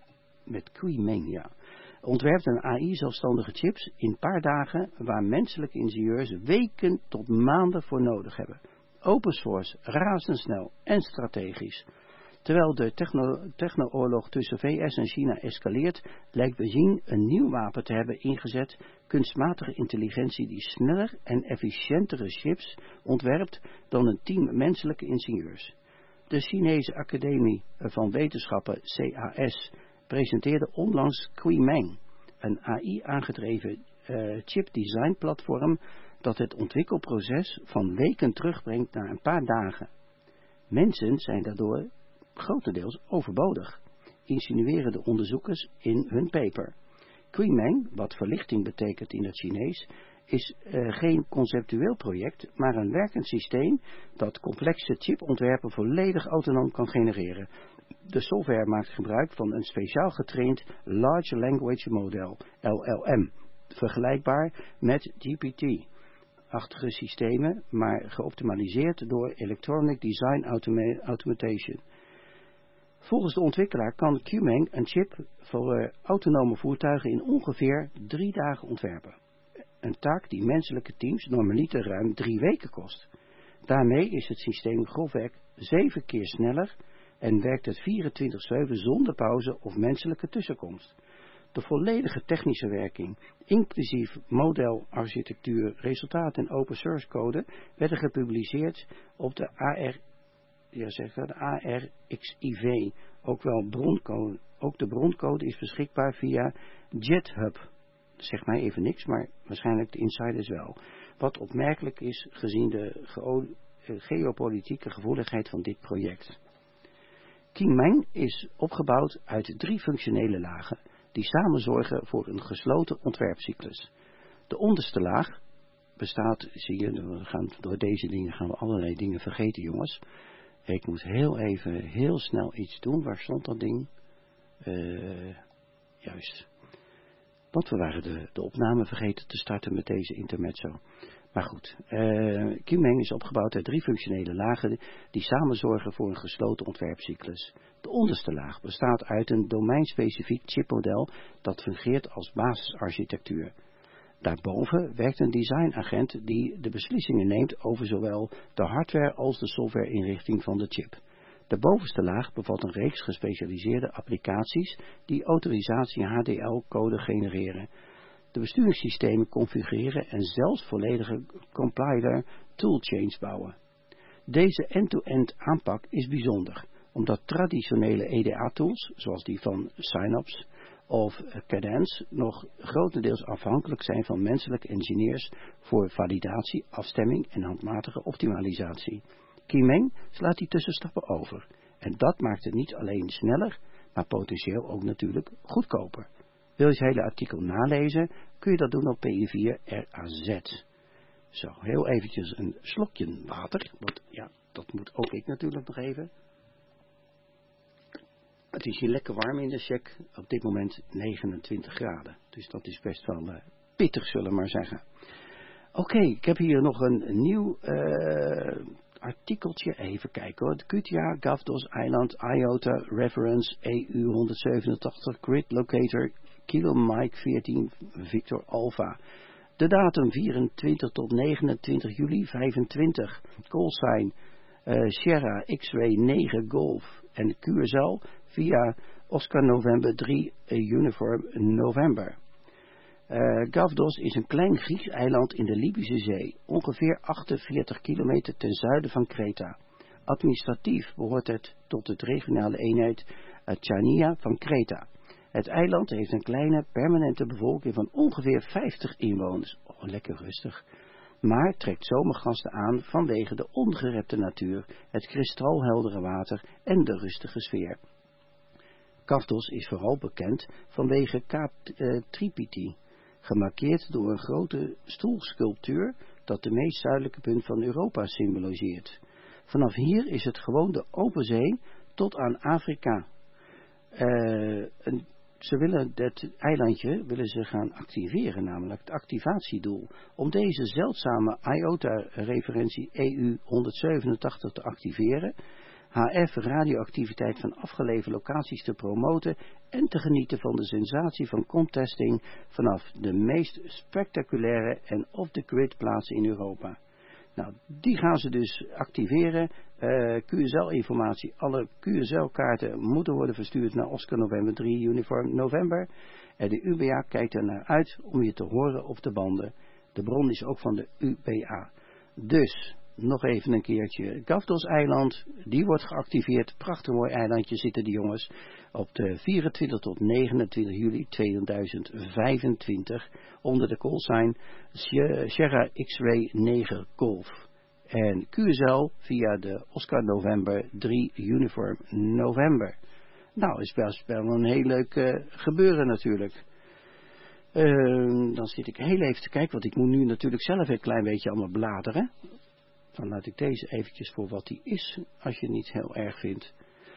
met Qimeng, ja, ontwerpt een A I-zelfstandige chips in een paar dagen waar menselijke ingenieurs weken tot maanden voor nodig hebben. Open source, razendsnel en strategisch. Terwijl de techno- techno-oorlog tussen V S en China escaleert, lijkt Beijing een nieuw wapen te hebben ingezet, kunstmatige intelligentie die sneller en efficiëntere chips ontwerpt dan een team menselijke ingenieurs. De Chinese Academie van Wetenschappen, C A S, presenteerde onlangs Qimeng, een A I-aangedreven uh, chipdesign-platform dat het ontwikkelproces van weken terugbrengt naar een paar dagen. Mensen zijn daardoor grotendeels overbodig, insinueren de onderzoekers in hun paper. Qimeng, wat verlichting betekent in het Chinees, is uh, geen conceptueel project, maar een werkend systeem dat complexe chipontwerpen volledig autonoom kan genereren. De software maakt gebruik van een speciaal getraind Large Language Model, L L M, vergelijkbaar met G P T-achtige systemen, maar geoptimaliseerd door Electronic Design Automa- Automation. Volgens de ontwikkelaar kan Qimeng een chip voor uh, autonome voertuigen in ongeveer drie dagen ontwerpen. Een taak die menselijke teams normaliter ruim drie weken kost. Daarmee is het systeem grofweg zeven keer sneller en werkt het vierentwintig zeven zonder pauze of menselijke tussenkomst. De volledige technische werking, inclusief modelarchitectuur, resultaten en open source code, werden gepubliceerd op de A R, ja zeg dat, A R X I V. Ook wel broncode. Ook de broncode is beschikbaar via GitHub. Zeg mij even niks, maar waarschijnlijk de insiders wel. Wat opmerkelijk is gezien de geo- geopolitieke gevoeligheid van dit project. Qimeng is opgebouwd uit drie functionele lagen die samen zorgen voor een gesloten ontwerpcyclus. De onderste laag bestaat, zie je, we gaan, door deze dingen gaan we allerlei dingen vergeten, jongens. Ik moet heel even, heel snel iets doen. Waar stond dat ding? Uh, juist. Want we waren de, de opname vergeten te starten met deze intermezzo. Maar goed, uh, Qimeng is opgebouwd uit drie functionele lagen die samen zorgen voor een gesloten ontwerpcyclus. De onderste laag bestaat uit een domeinspecifiek chipmodel dat fungeert als basisarchitectuur. Daarboven werkt een designagent die de beslissingen neemt over zowel de hardware als de softwareinrichting van de chip. De bovenste laag bevat een reeks gespecialiseerde applicaties die autorisatie H D L-code genereren, de besturingssystemen configureren en zelfs volledige compiler toolchains bouwen. Deze end-to-end aanpak is bijzonder, omdat traditionele E D A-tools, zoals die van Synapse of Cadence, nog grotendeels afhankelijk zijn van menselijke engineers voor validatie, afstemming en handmatige optimalisatie. Qimeng slaat die tussenstappen over. En dat maakt het niet alleen sneller, maar potentieel ook natuurlijk goedkoper. Wil je het hele artikel nalezen, kun je dat doen op P I vier R A Z. Zo, heel eventjes een slokje water, want ja, dat moet ook ik natuurlijk nog even. Het is hier lekker warm in de check, op dit moment negenentwintig graden. Dus dat is best wel uh, pittig, zullen we maar zeggen. Oké, okay, ik heb hier nog een, een nieuw uh, artikeltje. Even kijken hoor. Q T A, Gavdos Island, IOTA, Reference, E U honderdzevenentachtig, Grid Locator, Kilo Mike veertien, Victor Alpha. De datum vierentwintig tot negenentwintig juli vijfentwintig. Callsign uh, Sierra X-Ray negen Golf en Curaçao via Oscar November drie uh, Uniform November. Uh, Gavdos is een klein Grieks eiland in de Libische Zee, ongeveer achtenveertig kilometer ten zuiden van Kreta. Administratief behoort het tot de regionale eenheid uh, Chania van Kreta. Het eiland heeft een kleine permanente bevolking van ongeveer vijftig inwoners. Oh, lekker rustig. Maar trekt zomergasten aan vanwege de ongerepte natuur, het kristalheldere water en de rustige sfeer. Gavdos is vooral bekend vanwege Kaap uh, Tripiti, gemarkeerd door een grote stoelsculptuur dat de meest zuidelijke punt van Europa symboliseert. Vanaf hier is het gewoon de open zee tot aan Afrika. Uh, een, ze willen het eilandje willen ze gaan activeren, namelijk het activatiedoel. Om deze zeldzame IOTA-referentie E U honderdzevenentachtig te activeren, H F radioactiviteit van afgelegen locaties te promoten en te genieten van de sensatie van comtesting vanaf de meest spectaculaire en off-the-grid plaatsen in Europa. Nou, die gaan ze dus activeren. Uh, Q S L-informatie, alle Q S L-kaarten moeten worden verstuurd naar Oscar November drie Uniform November. En de U B A kijkt er naar uit om je te horen op de banden. De bron is ook van de U B A. Dus nog even een keertje. Gavdos-eiland, die wordt geactiveerd. Prachtig mooi eilandje zitten die jongens. Op de vierentwintig tot negenentwintig juli tweeduizend vijfentwintig. Onder de callsign Sierra X-Ray negen Golf. En Q S L via de Oscar November drie Uniform November. Nou, is best wel een heel leuk uh, gebeuren natuurlijk. Uh, dan zit ik heel even te kijken, want ik moet nu natuurlijk zelf een klein beetje allemaal bladeren. Dan laat ik deze eventjes voor wat die is, als je het niet heel erg vindt.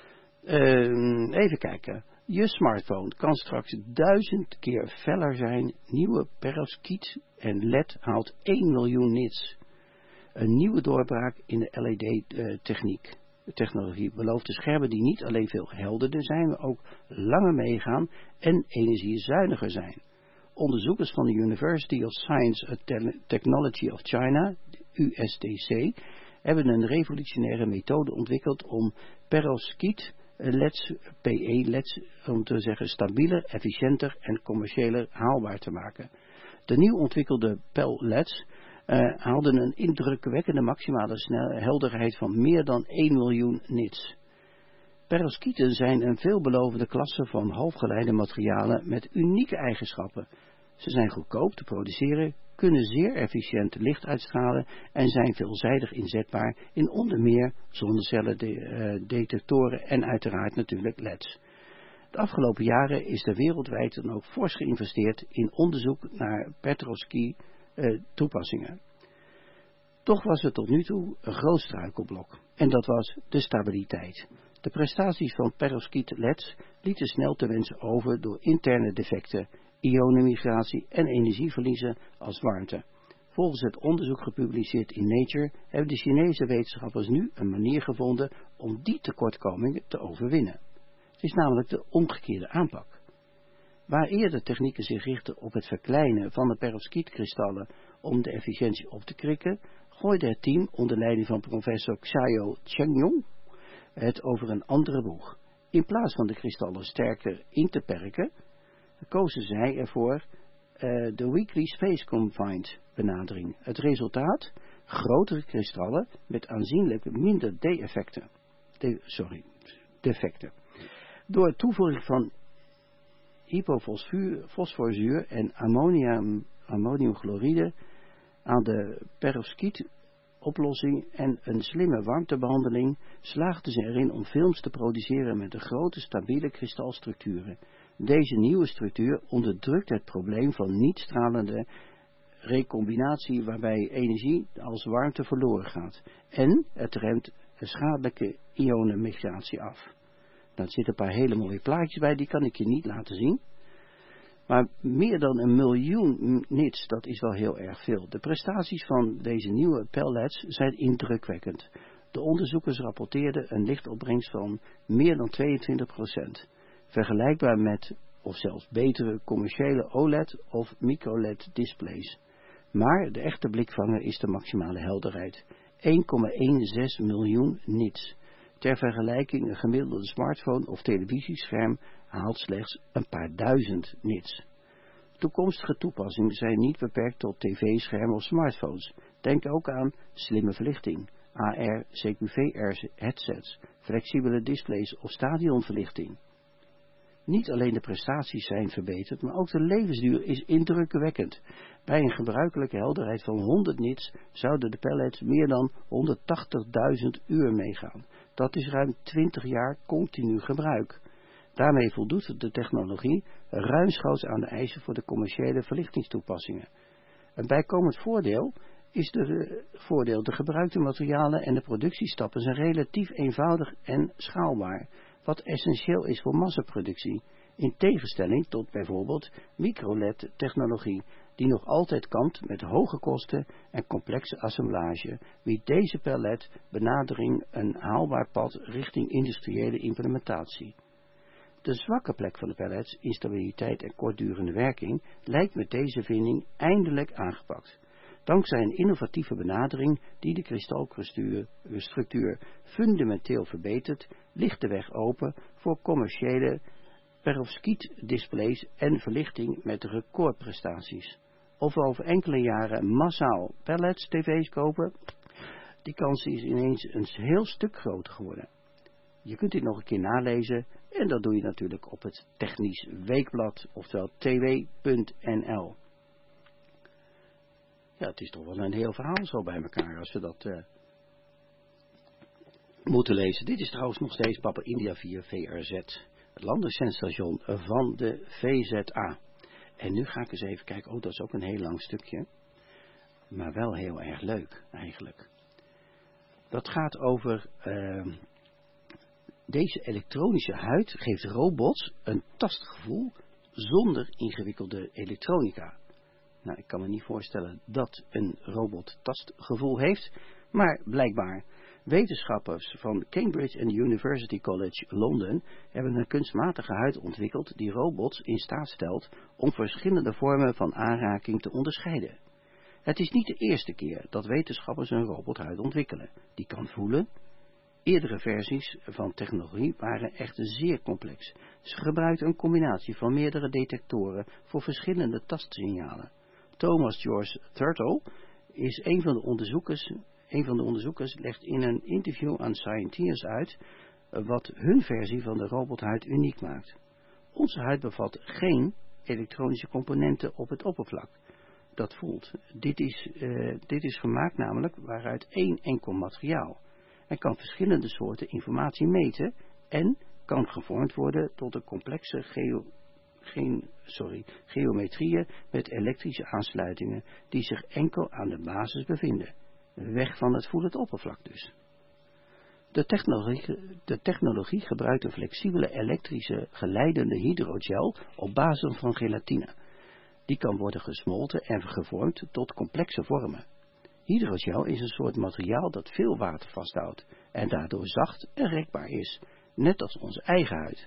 Uh, even kijken. Je smartphone kan straks duizend keer feller zijn. Nieuwe perovskiet en L E D haalt één miljoen nits. Een nieuwe doorbraak in de L E D-techniek. De technologie belooft de schermen die niet alleen veel helderder zijn, maar ook langer meegaan en energiezuiniger zijn. Onderzoekers van de University of Science and Technology of China, U S T C, hebben een revolutionaire methode ontwikkeld om perovskiet L E D's, P E L E D's, om te zeggen stabieler, efficiënter en commerciëler haalbaar te maken. De nieuw ontwikkelde P E L L E D's uh, haalden een indrukwekkende maximale snel, helderheid van meer dan één miljoen nits. Perovskieten zijn een veelbelovende klasse van halfgeleide materialen met unieke eigenschappen. Ze zijn goedkoop te produceren, kunnen zeer efficiënt licht uitstralen en zijn veelzijdig inzetbaar in onder meer zonnecellen, de, uh, detectoren en uiteraard natuurlijk L E D's. De afgelopen jaren is er wereldwijd dan ook fors geïnvesteerd in onderzoek naar perovskit uh, toepassingen. Toch was er tot nu toe een groot struikelblok en dat was de stabiliteit. De prestaties van perovskit L E D's lieten snel te wensen over door interne defecten, ionenmigratie en energieverliezen als warmte. Volgens het onderzoek gepubliceerd in Nature hebben de Chinese wetenschappers nu een manier gevonden om die tekortkomingen te overwinnen. Het is namelijk de omgekeerde aanpak. Waar eerder technieken zich richten op het verkleinen van de perovskietkristallen om de efficiëntie op te krikken, gooide het team onder leiding van professor Xiao Chengyong het over een andere boeg. In plaats van de kristallen sterker in te perken, kozen zij ervoor uh, de weakly space confined benadering. Het resultaat? Grotere kristallen met aanzienlijk minder de-effecten. De, sorry, defecten. Door het toevoegen van hypofosforzuur en ammonium, ammoniumchloride aan de perovskietoplossing en een slimme warmtebehandeling slaagden ze erin om films te produceren met een grote stabiele kristalstructuren. Deze nieuwe structuur onderdrukt het probleem van niet-stralende recombinatie waarbij energie als warmte verloren gaat. En het remt een schadelijke ionenmigratie af. Daar zitten een paar hele mooie plaatjes bij, die kan ik je niet laten zien. Maar meer dan een miljoen nits, dat is wel heel erg veel. De prestaties van deze nieuwe pellets zijn indrukwekkend. De onderzoekers rapporteerden een lichtopbrengst van meer dan tweeëntwintig procent. Vergelijkbaar met, of zelfs betere, commerciële O L E D of micro-L E D displays. Maar de echte blikvanger is de maximale helderheid. één komma zesentien miljoen nits. Ter vergelijking, een gemiddelde smartphone of televisiescherm haalt slechts een paar duizend nits. Toekomstige toepassingen zijn niet beperkt tot tv-schermen of smartphones. Denk ook aan slimme verlichting, A R, C Q V R headsets, flexibele displays of stadionverlichting. Niet alleen de prestaties zijn verbeterd, maar ook de levensduur is indrukwekkend. Bij een gebruikelijke helderheid van honderd nits zouden de pellets meer dan honderdtachtigduizend uur meegaan. Dat is ruim twintig jaar continu gebruik. Daarmee voldoet de technologie ruimschoots aan de eisen voor de commerciële verlichtingstoepassingen. Een bijkomend voordeel is de, de voordeel de gebruikte materialen en de productiestappen zijn relatief eenvoudig en schaalbaar, wat essentieel is voor massaproductie, in tegenstelling tot bijvoorbeeld micro-L E D-technologie, die nog altijd kampt met hoge kosten en complexe assemblage, biedt deze pellet-benadering een haalbaar pad richting industriële implementatie. De zwakke plek van de pellets, instabiliteit en kortdurende werking, lijkt met deze vinding eindelijk aangepakt. Dankzij een innovatieve benadering die de kristalstructuur fundamenteel verbetert, ligt de weg open voor commerciële perovskietdisplays en verlichting met recordprestaties. Of we over enkele jaren massaal pellets tv's kopen, die kans is ineens een heel stuk groter geworden. Je kunt dit nog een keer nalezen en dat doe je natuurlijk op het Technisch Weekblad, oftewel t w punt n l. Ja, het is toch wel een heel verhaal zo bij elkaar als we dat uh, moeten lezen. Dit is trouwens nog steeds Papa India vier V R Z, het landersenstation van de V Z A. En nu ga ik eens even kijken, oh dat is ook een heel lang stukje, maar wel heel erg leuk eigenlijk. Dat gaat over, uh, deze elektronische huid geeft robots een tastgevoel zonder ingewikkelde elektronica. Nou, ik kan me niet voorstellen dat een robot tastgevoel heeft, maar blijkbaar. Wetenschappers van Cambridge en University College Londen hebben een kunstmatige huid ontwikkeld die robots in staat stelt om verschillende vormen van aanraking te onderscheiden. Het is niet de eerste keer dat wetenschappers een robothuid ontwikkelen. Die kan voelen. Eerdere versies van technologie waren echter zeer complex. Ze gebruikten een combinatie van meerdere detectoren voor verschillende tastsignalen. Thomas George Turtle is een van de onderzoekers, een van de onderzoekers legt in een interview aan Scientiers uit wat hun versie van de robothuid uniek maakt. Onze huid bevat geen elektronische componenten op het oppervlak. Dat voelt. Dit is, uh, dit is gemaakt namelijk waaruit één enkel materiaal. Er kan verschillende soorten informatie meten en kan gevormd worden tot een complexe geo, geen, sorry, geometrieën met elektrische aansluitingen die zich enkel aan de basis bevinden. Weg van het voelend oppervlak dus. De technologie, de technologie gebruikt een flexibele elektrische geleidende hydrogel op basis van gelatine. Die kan worden gesmolten en gevormd tot complexe vormen. Hydrogel is een soort materiaal dat veel water vasthoudt en daardoor zacht en rekbaar is, net als onze eigen huid.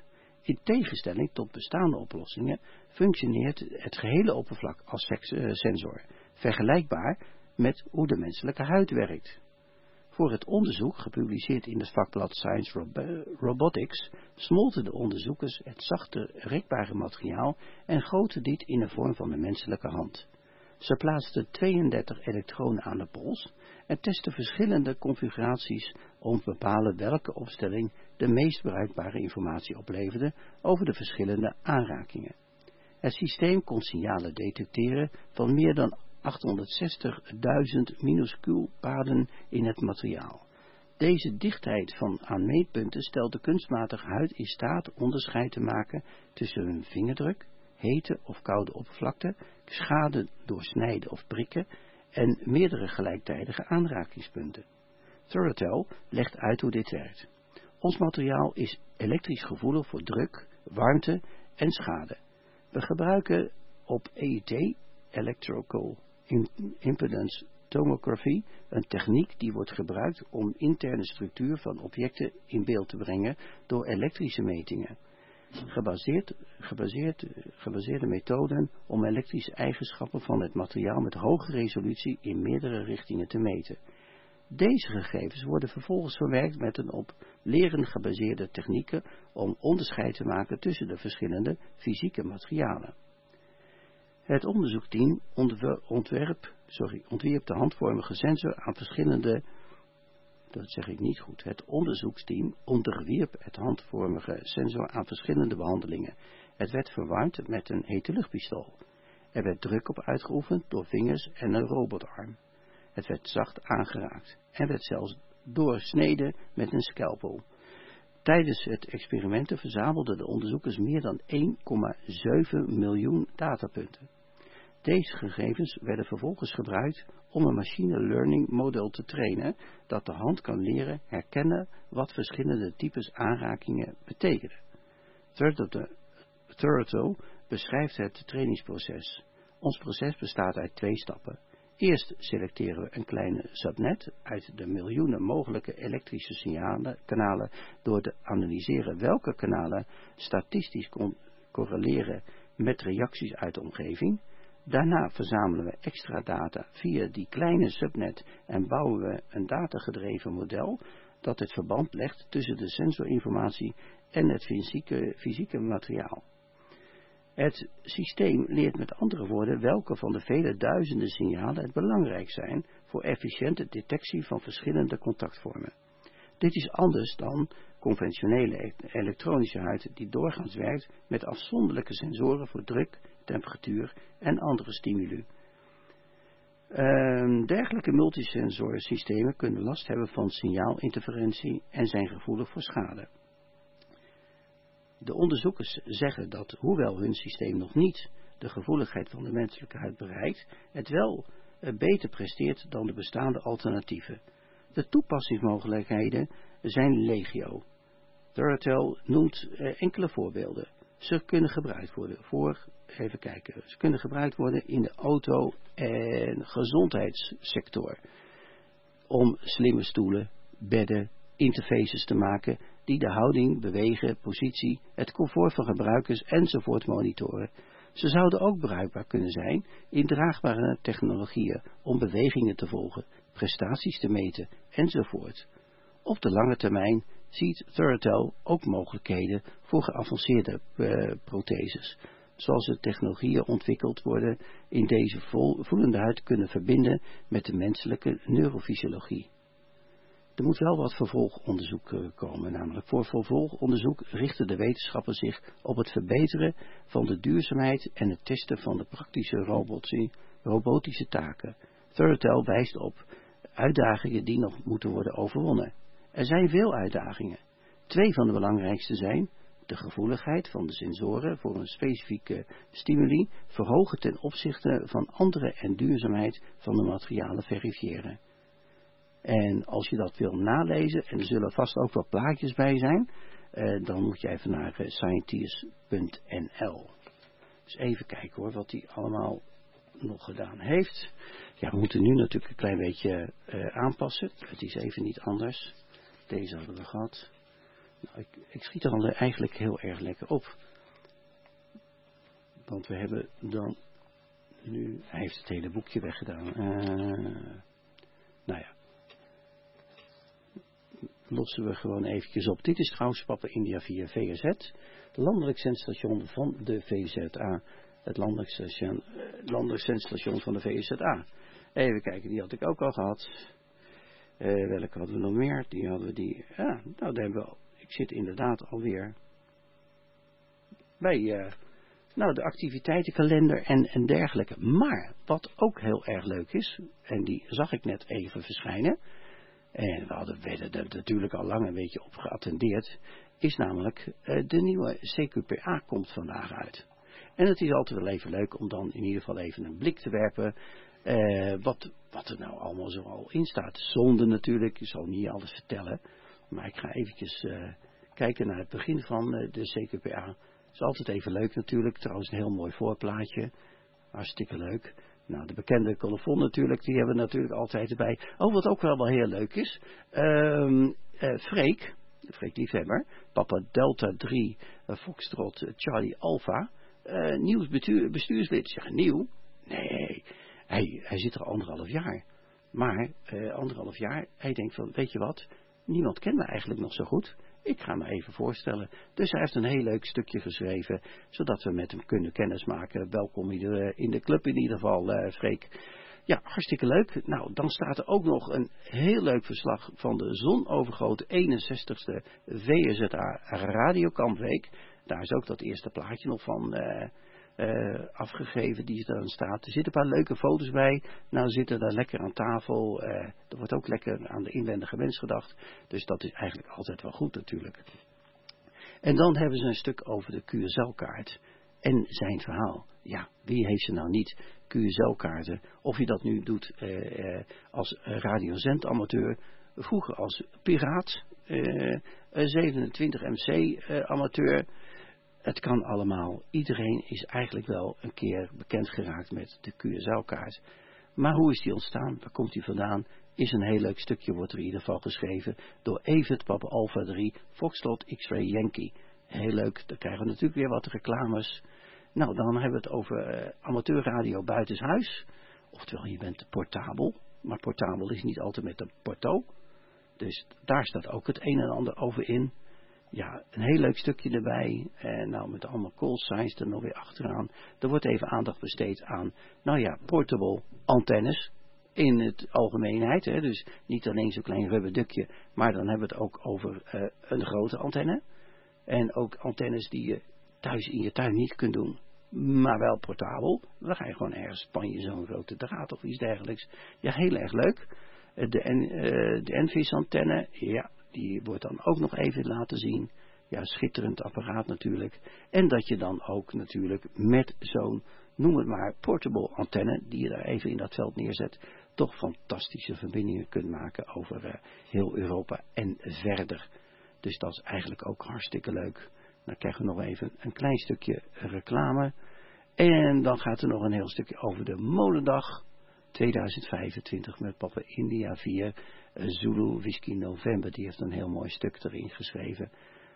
In tegenstelling tot bestaande oplossingen functioneert het gehele oppervlak als sensor, vergelijkbaar met hoe de menselijke huid werkt. Voor het onderzoek, gepubliceerd in het vakblad Science Robotics, smolten de onderzoekers het zachte, rekbare materiaal en goten dit in de vorm van de menselijke hand. Ze plaatsten tweeëndertig elektronen aan de pols en testten verschillende configuraties om te bepalen welke opstelling de meest bruikbare informatie opleverde over de verschillende aanrakingen. Het systeem kon signalen detecteren van meer dan achthonderdzestigduizend minuscuulpaden in het materiaal. Deze dichtheid van aan meetpunten stelt de kunstmatige huid in staat onderscheid te maken tussen een vingerdruk, hete of koude oppervlakte, schade door snijden of prikken en meerdere gelijktijdige aanrakingspunten. Thurtell legt uit hoe dit werkt. Ons materiaal is elektrisch gevoelig voor druk, warmte en schade. We gebruiken op E I T, Electrical Impedance Tomography, een techniek die wordt gebruikt om interne structuur van objecten in beeld te brengen door elektrische metingen. Gebaseerd, gebaseerd, gebaseerde methoden om elektrische eigenschappen van het materiaal met hoge resolutie in meerdere richtingen te meten. Deze gegevens worden vervolgens verwerkt met een op leren gebaseerde technieken om onderscheid te maken tussen de verschillende fysieke materialen. Het onderzoeksteam ontwerp, sorry, ontwierp de handvormige sensor aan verschillende, dat zeg ik niet goed, het onderzoeksteam onderwierp het handvormige sensor aan verschillende behandelingen. Het werd verwarmd met een hete luchtpistool. Er werd druk op uitgeoefend door vingers en een robotarm. Het werd zacht aangeraakt en werd zelfs doorsneden met een scalpel. Tijdens het experimenten verzamelden de onderzoekers meer dan één komma zeven miljoen datapunten. Deze gegevens werden vervolgens gebruikt om een machine learning model te trainen dat de hand kan leren herkennen wat verschillende types aanrakingen betekenen. Thurtell beschrijft het trainingsproces. Ons proces bestaat uit twee stappen. Eerst selecteren we een kleine subnet uit de miljoenen mogelijke elektrische signalen, kanalen door te analyseren welke kanalen statistisch kon correleren met reacties uit de omgeving. Daarna verzamelen we extra data via die kleine subnet en bouwen we een datagedreven model dat het verband legt tussen de sensorinformatie en het fysieke, fysieke materiaal. Het systeem leert met andere woorden welke van de vele duizenden signalen het belangrijk zijn voor efficiënte detectie van verschillende contactvormen. Dit is anders dan conventionele elektronische huid die doorgaans werkt met afzonderlijke sensoren voor druk, temperatuur en andere stimuli. Uh, dergelijke multisensorsystemen kunnen last hebben van signaalinterferentie en zijn gevoelig voor schade. De onderzoekers zeggen dat, hoewel hun systeem nog niet de gevoeligheid van de menselijke huid bereikt, het wel uh, beter presteert dan de bestaande alternatieven. De toepassingsmogelijkheden zijn legio. Thurtell noemt uh, enkele voorbeelden. Ze kunnen gebruikt worden voor, even kijken, ze kunnen gebruikt worden in de auto- en gezondheidssector. Om slimme stoelen, bedden, interfaces te maken die de houding, bewegen, positie, het comfort van gebruikers enzovoort monitoren. Ze zouden ook bruikbaar kunnen zijn in draagbare technologieën om bewegingen te volgen, prestaties te meten enzovoort. Op de lange termijn ziet Thurtell ook mogelijkheden voor geavanceerde uh, protheses, zoals de technologieën ontwikkeld worden in deze vol, voelende huid kunnen verbinden met de menselijke neurofysiologie. Er moet wel wat vervolgonderzoek uh, komen, namelijk voor vervolgonderzoek richten de wetenschappers zich op het verbeteren van de duurzaamheid en het testen van de praktische robotie, robotische taken. Thurtell wijst op uitdagingen die nog moeten worden overwonnen. Er zijn veel uitdagingen. Twee van de belangrijkste zijn de gevoeligheid van de sensoren voor een specifieke stimuli verhogen ten opzichte van andere en duurzaamheid van de materialen verifiëren. En als je dat wil nalezen, en er zullen vast ook wel plaatjes bij zijn, uh, dan moet je even naar uh, scientist punt n l. Dus even kijken hoor, wat hij allemaal nog gedaan heeft. Ja, we moeten nu natuurlijk een klein beetje uh, aanpassen. Het is even niet anders. Deze hadden we gehad. Nou, ik, ik schiet er al eigenlijk heel erg lekker op. Want we hebben dan nu... Hij heeft het hele boekje weggedaan. Uh, nou ja. Lossen we gewoon eventjes op. Dit is trouwens Papa India via V Z, landelijk zendstation van de V Z A. Het landelijk, station, landelijk zendstation van de V Z A. Even kijken, die had ik ook al gehad. Uh, welke hadden we nog meer? Die hadden we die... Ja, nou, daar hebben we... Ik zit inderdaad alweer bij... Uh, nou, de activiteitenkalender en, en dergelijke. Maar, wat ook heel erg leuk is... En die zag ik net even verschijnen... En we hadden werden er natuurlijk al lang een beetje op geattendeerd... is namelijk uh, de nieuwe C Q P A komt vandaag uit. En het is altijd wel even leuk om dan in ieder geval even een blik te werpen... Uh, wat, wat er nou allemaal zo al in staat. Zonde natuurlijk, ik zal niet alles vertellen... maar ik ga eventjes uh, kijken naar het begin van uh, de C Q P A. Het is altijd even leuk natuurlijk, trouwens een heel mooi voorplaatje... Hartstikke leuk... Nou, de bekende colofon natuurlijk, die hebben we natuurlijk altijd erbij. Oh, wat ook wel wel heel leuk is. Uh, uh, Freek, Freek Liefhebber, Papa Delta drie, uh, Foxtrot, uh, Charlie Alpha. Uh, nieuw bestuur, bestuurslid. Zeg, nieuw? Nee, hij, hij zit er anderhalf jaar. Maar, uh, anderhalf jaar, hij denkt van, weet je wat, niemand kent me eigenlijk nog zo goed. Ik ga me even voorstellen. Dus hij heeft een heel leuk stukje geschreven, zodat we met hem kunnen kennismaken. Welkom in de club in ieder geval, uh, Freek. Ja, hartstikke leuk. Nou, dan staat er ook nog een heel leuk verslag van de zonovergoten eenenzestigste V Z A Radiokampweek. Daar is ook dat eerste plaatje nog van uh, uh, afgegeven, die er dan staat. Er zitten een paar leuke foto's bij. Nou, zitten daar lekker aan tafel. Uh, er wordt ook lekker aan de inwendige mens gedacht. Dus dat is eigenlijk altijd wel goed natuurlijk. En dan hebben ze een stuk over de Q S L-kaart. En zijn verhaal. Ja, wie heeft ze nou niet? Q S L-kaarten. Of je dat nu doet uh, uh, als radiozendamateur. Vroeger als piraat. Uh, zevenentwintig M C uh, amateur. Het kan allemaal. Iedereen is eigenlijk wel een keer bekend geraakt met de Q S L-kaart. Maar hoe is die ontstaan? Waar komt die vandaan? Is een heel leuk stukje, wordt er in ieder geval geschreven door Evert Papa Alpha drie, Foxtrot X-Ray Yankee. Heel leuk, dan krijgen we natuurlijk weer wat reclames. Nou, dan hebben we het over uh, amateurradio buitenshuis. Oftewel, je bent portabel. Maar portabel is niet altijd met een porto. Dus daar staat ook het een en ander over in. Ja, een heel leuk stukje erbij. En nou, met allemaal call signs er nog weer achteraan. Er wordt even aandacht besteed aan, nou ja, portable antennes. In het algemeenheid, hè. Dus niet alleen zo'n klein rubberdukje. Maar dan hebben we het ook over uh, een grote antenne. En ook antennes die je thuis in je tuin niet kunt doen. Maar wel portabel. Dan ga je gewoon ergens span je zo'n grote draad of iets dergelijks. Ja, heel erg leuk. De, uh, de N V S-antenne, ja, die wordt dan ook nog even laten zien. Ja, schitterend apparaat natuurlijk. En dat je dan ook natuurlijk met zo'n, noem het maar, portable antenne, die je daar even in dat veld neerzet, toch fantastische verbindingen kunt maken over uh, heel Europa en verder. Dus dat is eigenlijk ook hartstikke leuk. Dan krijgen we nog even een klein stukje reclame. En dan gaat er nog een heel stukje over de Molendag tweeduizend vijfentwintig met Papa India vier Zulu Whisky November. Die heeft een heel mooi stuk erin geschreven.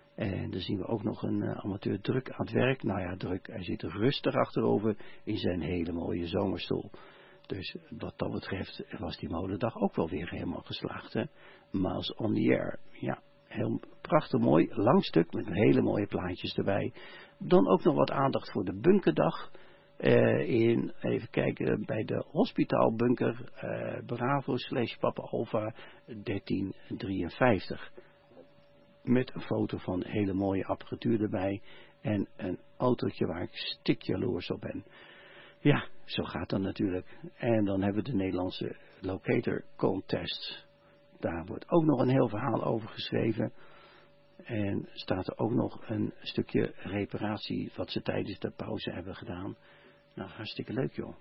En dan zien we ook nog een uh, amateur druk aan het werk. Nou ja, druk. Hij zit rustig achterover in zijn hele mooie zomerstoel. Dus wat dat betreft was die Molendag ook wel weer helemaal geslaagd. Hè? Miles on the Air. Ja, heel prachtig mooi. Lang stuk met hele mooie plaatjes erbij. Dan ook nog wat aandacht voor de bunkerdag. Uh, in, even kijken, bij de hospitaalbunker uh, Bravo slash Papa Alpha dertien drieënvijftig. Met een foto van hele mooie apparatuur erbij. En een autootje waar ik stik jaloers op ben. Ja, zo gaat dat natuurlijk. En dan hebben we de Nederlandse Locator Contest. Daar wordt ook nog een heel verhaal over geschreven. En staat er ook nog een stukje reparatie wat ze tijdens de pauze hebben gedaan. Nou, hartstikke leuk joh.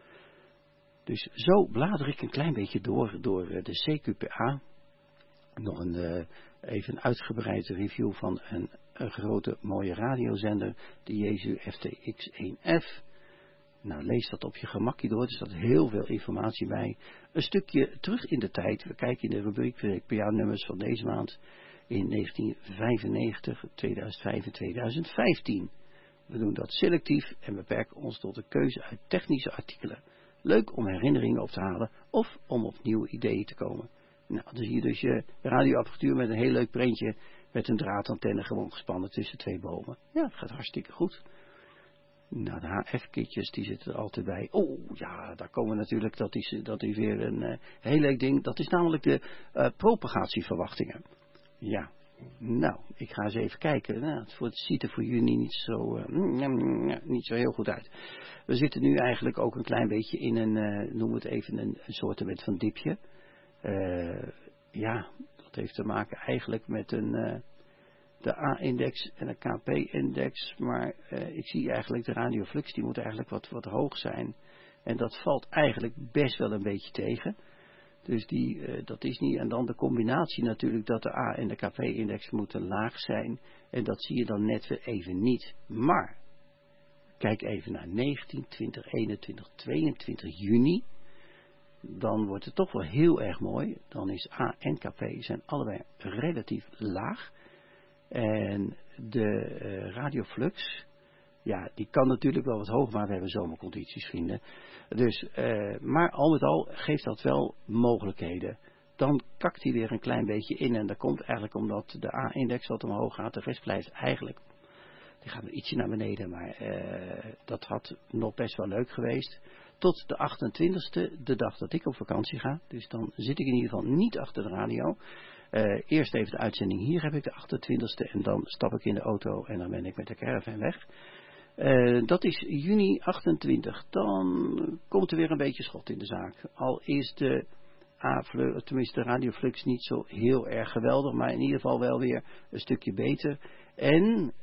Dus zo blader ik een klein beetje door, door de C Q P A. Nog een, uh, even een uitgebreide review van een, een grote mooie radiozender. De Jesu F T X één F. Nou, lees dat op je gemakje door. Er staat heel veel informatie bij. Een stukje terug in de tijd. We kijken in de rubriek P A-nummers van deze maand. in negentien vijfennegentig, tweeduizend vijf en tweeduizend vijftien. We doen dat selectief en beperken ons tot de keuze uit technische artikelen. Leuk om herinneringen op te halen of om op nieuwe ideeën te komen. Nou, dan zie je dus je radioapparatuur met een heel leuk prentje met een draadantenne gewoon gespannen tussen twee bomen. Ja, dat gaat hartstikke goed. Nou, de H F-kitjes, die zitten er altijd bij. Oh, ja, daar komen natuurlijk, dat is, dat is weer een uh, heel leuk ding. Dat is namelijk de uh, propagatieverwachtingen. Ja, nou, ik ga eens even kijken. Nou, het, voor, het ziet er voor jullie niet zo, uh, niet zo heel goed uit. We zitten nu eigenlijk ook een klein beetje in een, uh, noem het even, een, een soort van diepje. Uh, ja, dat heeft te maken eigenlijk met een... Uh, de A-index en de K P-index, maar uh, ik zie eigenlijk de radioflux, die moet eigenlijk wat, wat hoog zijn. En dat valt eigenlijk best wel een beetje tegen. Dus die, uh, dat is niet. En dan de combinatie natuurlijk dat de A- en de K P-index moeten laag zijn. En dat zie je dan net weer even niet. Maar, kijk even naar negentien, twintig, eenentwintig, tweeëntwintig juni. Dan wordt het toch wel heel erg mooi. Dan is A en K P zijn allebei relatief laag. En de uh, radioflux, ja, die kan natuurlijk wel wat hoger, maar we hebben zomercondities, vrienden. Dus, uh, maar al met al geeft dat wel mogelijkheden. Dan kakt hij weer een klein beetje in en dat komt eigenlijk omdat de A-index wat omhoog gaat. De rest blijft eigenlijk, die gaat ietsje naar beneden, maar uh, dat had nog best wel leuk geweest. Tot de achtentwintigste, de dag dat ik op vakantie ga. Dus dan zit ik in ieder geval niet achter de radio. Uh, eerst even de uitzending hier heb ik de achtentwintigste en dan stap ik in de auto en dan ben ik met de caravan weg. Uh, dat is juni achtentwintig. Dan komt er weer een beetje schot in de zaak. Al is de A-flux, tenminste de radioflux niet zo heel erg geweldig, maar in ieder geval wel weer een stukje beter. En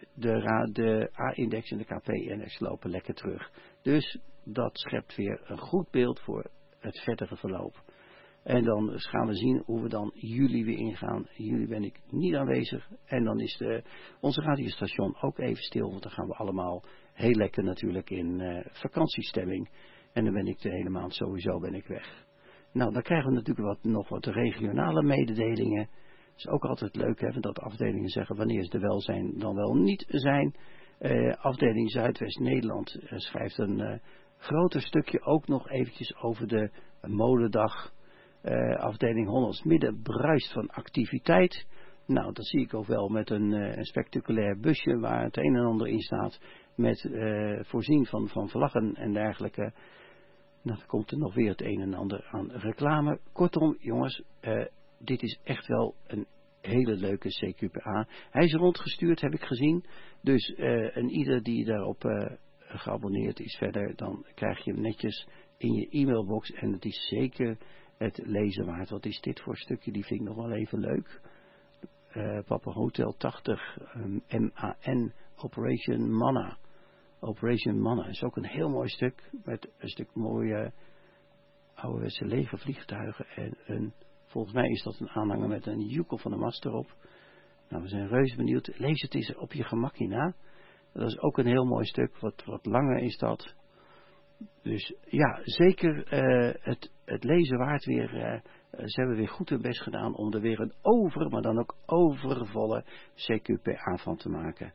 de, de A-index en de K P-index lopen lekker terug. Dus dat schept weer een goed beeld voor het verdere verloop. En dan gaan we zien hoe we dan juli weer ingaan. Juli ben ik niet aanwezig. En dan is de, onze radiostation ook even stil. Want dan gaan we allemaal heel lekker natuurlijk in uh, vakantiestemming. En dan ben ik de hele maand sowieso ben ik weg. Nou, dan krijgen we natuurlijk wat, nog wat regionale mededelingen. Dat is ook altijd leuk, hè, dat afdelingen zeggen wanneer ze er wel zijn, dan wel niet zijn. Uh, afdeling Zuidwest-Nederland uh, schrijft een uh, groter stukje ook nog eventjes over de uh, molendag. Uh, afdeling Hollands Midden bruist van activiteit. Nou, dat zie ik ook wel met een, uh, een spectaculair busje waar het een en ander in staat. Met uh, voorzien van, van vlaggen en dergelijke. Nou, dan komt er nog weer het een en ander aan reclame. Kortom, jongens, uh, dit is echt wel een hele leuke C Q P A. Hij is rondgestuurd, heb ik gezien. Dus uh, en ieder die daarop uh, geabonneerd is verder, dan krijg je hem netjes in je e-mailbox. En het is zeker het lezen waard. Wat is dit voor stukje? Die vind ik nog wel even leuk. Uh, Papa Hotel tachtig, um, M A N, Operation Manna. Operation Manna is ook een heel mooi stuk. Met een stuk mooie ouderwetse lege vliegtuigen. En een, volgens mij is dat een aanhanger met een joekel van de mast erop. Nou, we zijn reuze benieuwd. Lees het eens op je gemak hierna. Dat is ook een heel mooi stuk. Wat, wat langer is dat. Dus ja, zeker uh, het, het lezen waard weer. Uh, ze hebben weer goed hun best gedaan om er weer een over, maar dan ook overvolle C Q P A van te maken.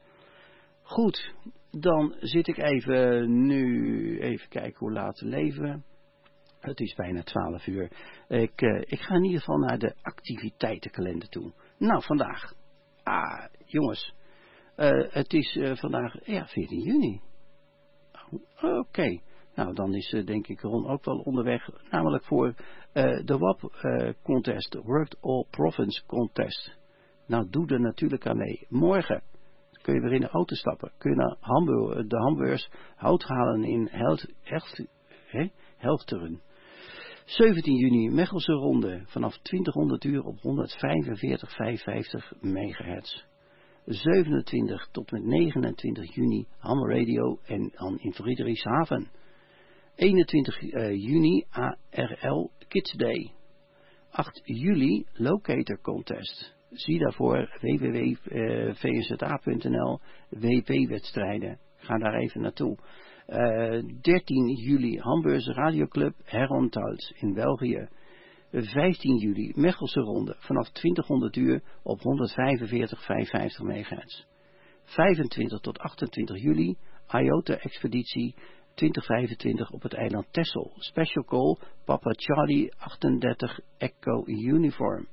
Goed, dan zit ik even nu, even kijken hoe laat we leven. Het is bijna twaalf uur. Ik, uh, ik ga in ieder geval naar de activiteitenkalender toe. Nou, vandaag. Ah, jongens. Uh, het is uh, vandaag, ja, veertien juni. Oh, Oké. Okay. Nou, dan is uh, denk ik Ron ook wel onderweg. Namelijk voor uh, de W A P uh, contest. World All Province Contest. Nou, doe er natuurlijk aan mee. Morgen kun je weer in de auto stappen. Kun je naar Hamburg, de Hamburgers hout halen in Held, Held, hè? Helfteren. zeventien juni, Mechelse Ronde. Vanaf twintighonderd uur op honderdvijfenveertig komma vijfenvijftig megahertz. zevenentwintig tot met negenentwintig juni, Ham Radio en dan in Friedrichshaven. eenentwintig juni, A R L Kids Day. acht juli, Locator Contest. Zie daarvoor w w w punt v n z a punt n l, W P-wedstrijden. Ga daar even naartoe. Uh, dertien juli, Hamburgse Radioclub Herentals in België. vijftien juli, Mechelse Ronde, vanaf twintighonderd uur op honderdvijfenveertig komma vijfenvijftig megahertz. vijfentwintig tot achtentwintig juli, IOTA Expeditie twintig vijfentwintig op het eiland Texel. Special call, Papa Charlie achtendertig Echo Uniform.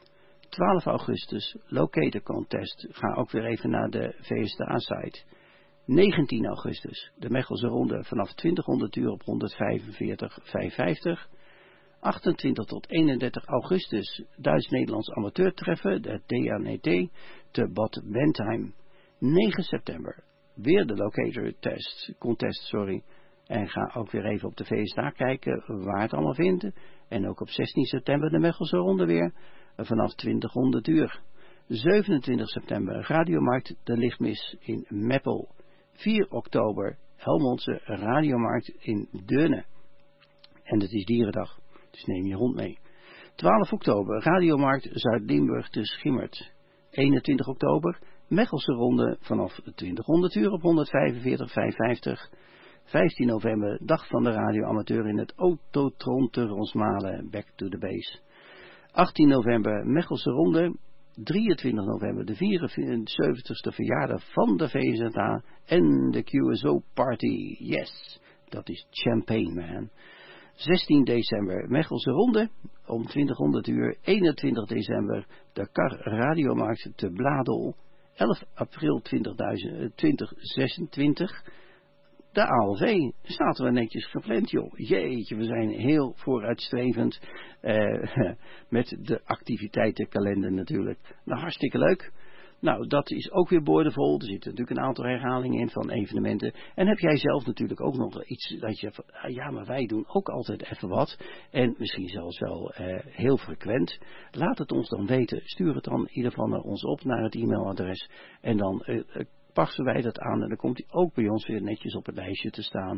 twaalf augustus, Locator Contest. Ga ook weer even naar de V S T A-site. negentien augustus, de Mechelse Ronde vanaf twintighonderd uur op honderdvijfenveertig komma vijfenvijftig. achtentwintig tot eenendertig augustus, Duits-Nederlands amateurtreffen, de D N E T, te Bad Bentheim. negen september, weer de Locator test, Contest, sorry. En ga ook weer even op de V S T A kijken waar het allemaal vindt. En ook op zestien september de Mechelse Ronde weer, vanaf twintighonderd uur. zevenentwintig september, Radiomarkt de Lichtmis in Meppel. vier oktober, Helmondse Radiomarkt in Deurne. En het is dierendag, dus neem je hond mee. twaalf oktober, Radiomarkt Zuid-Limburg te Schimmert. eenentwintig oktober, Mechelse Ronde vanaf twintighonderd uur op honderdvijfenveertig komma vijfenvijftig. vijftien november, Dag van de radioamateur in het Autotron te Ronsmalen, Back to the Base. achttien november, Mechelse Ronde. drieëntwintig november, de vierenzeventigste verjaardag van de V Z A en de Q S O Party. Yes, dat is Champagne Man. zestien december, Mechelse Ronde om twintighonderd uur. eenentwintig december, de Kar Radiomarkt te Bladel. elf april twintig zesentwintig, de A L V. Staat er netjes gepland, joh. Jeetje, we zijn heel vooruitstrevend eh, met de activiteitenkalender natuurlijk. Nou, hartstikke leuk. Nou, dat is ook weer boordevol. Er zitten natuurlijk een aantal herhalingen in van evenementen. En heb jij zelf natuurlijk ook nog iets dat je... Ja, maar wij doen ook altijd even wat. En misschien zelfs wel eh, heel frequent. Laat het ons dan weten. Stuur het dan in ieder geval naar ons op, naar het e-mailadres. En dan eh, passen wij dat aan. En dan komt hij ook bij ons weer netjes op het lijstje te staan.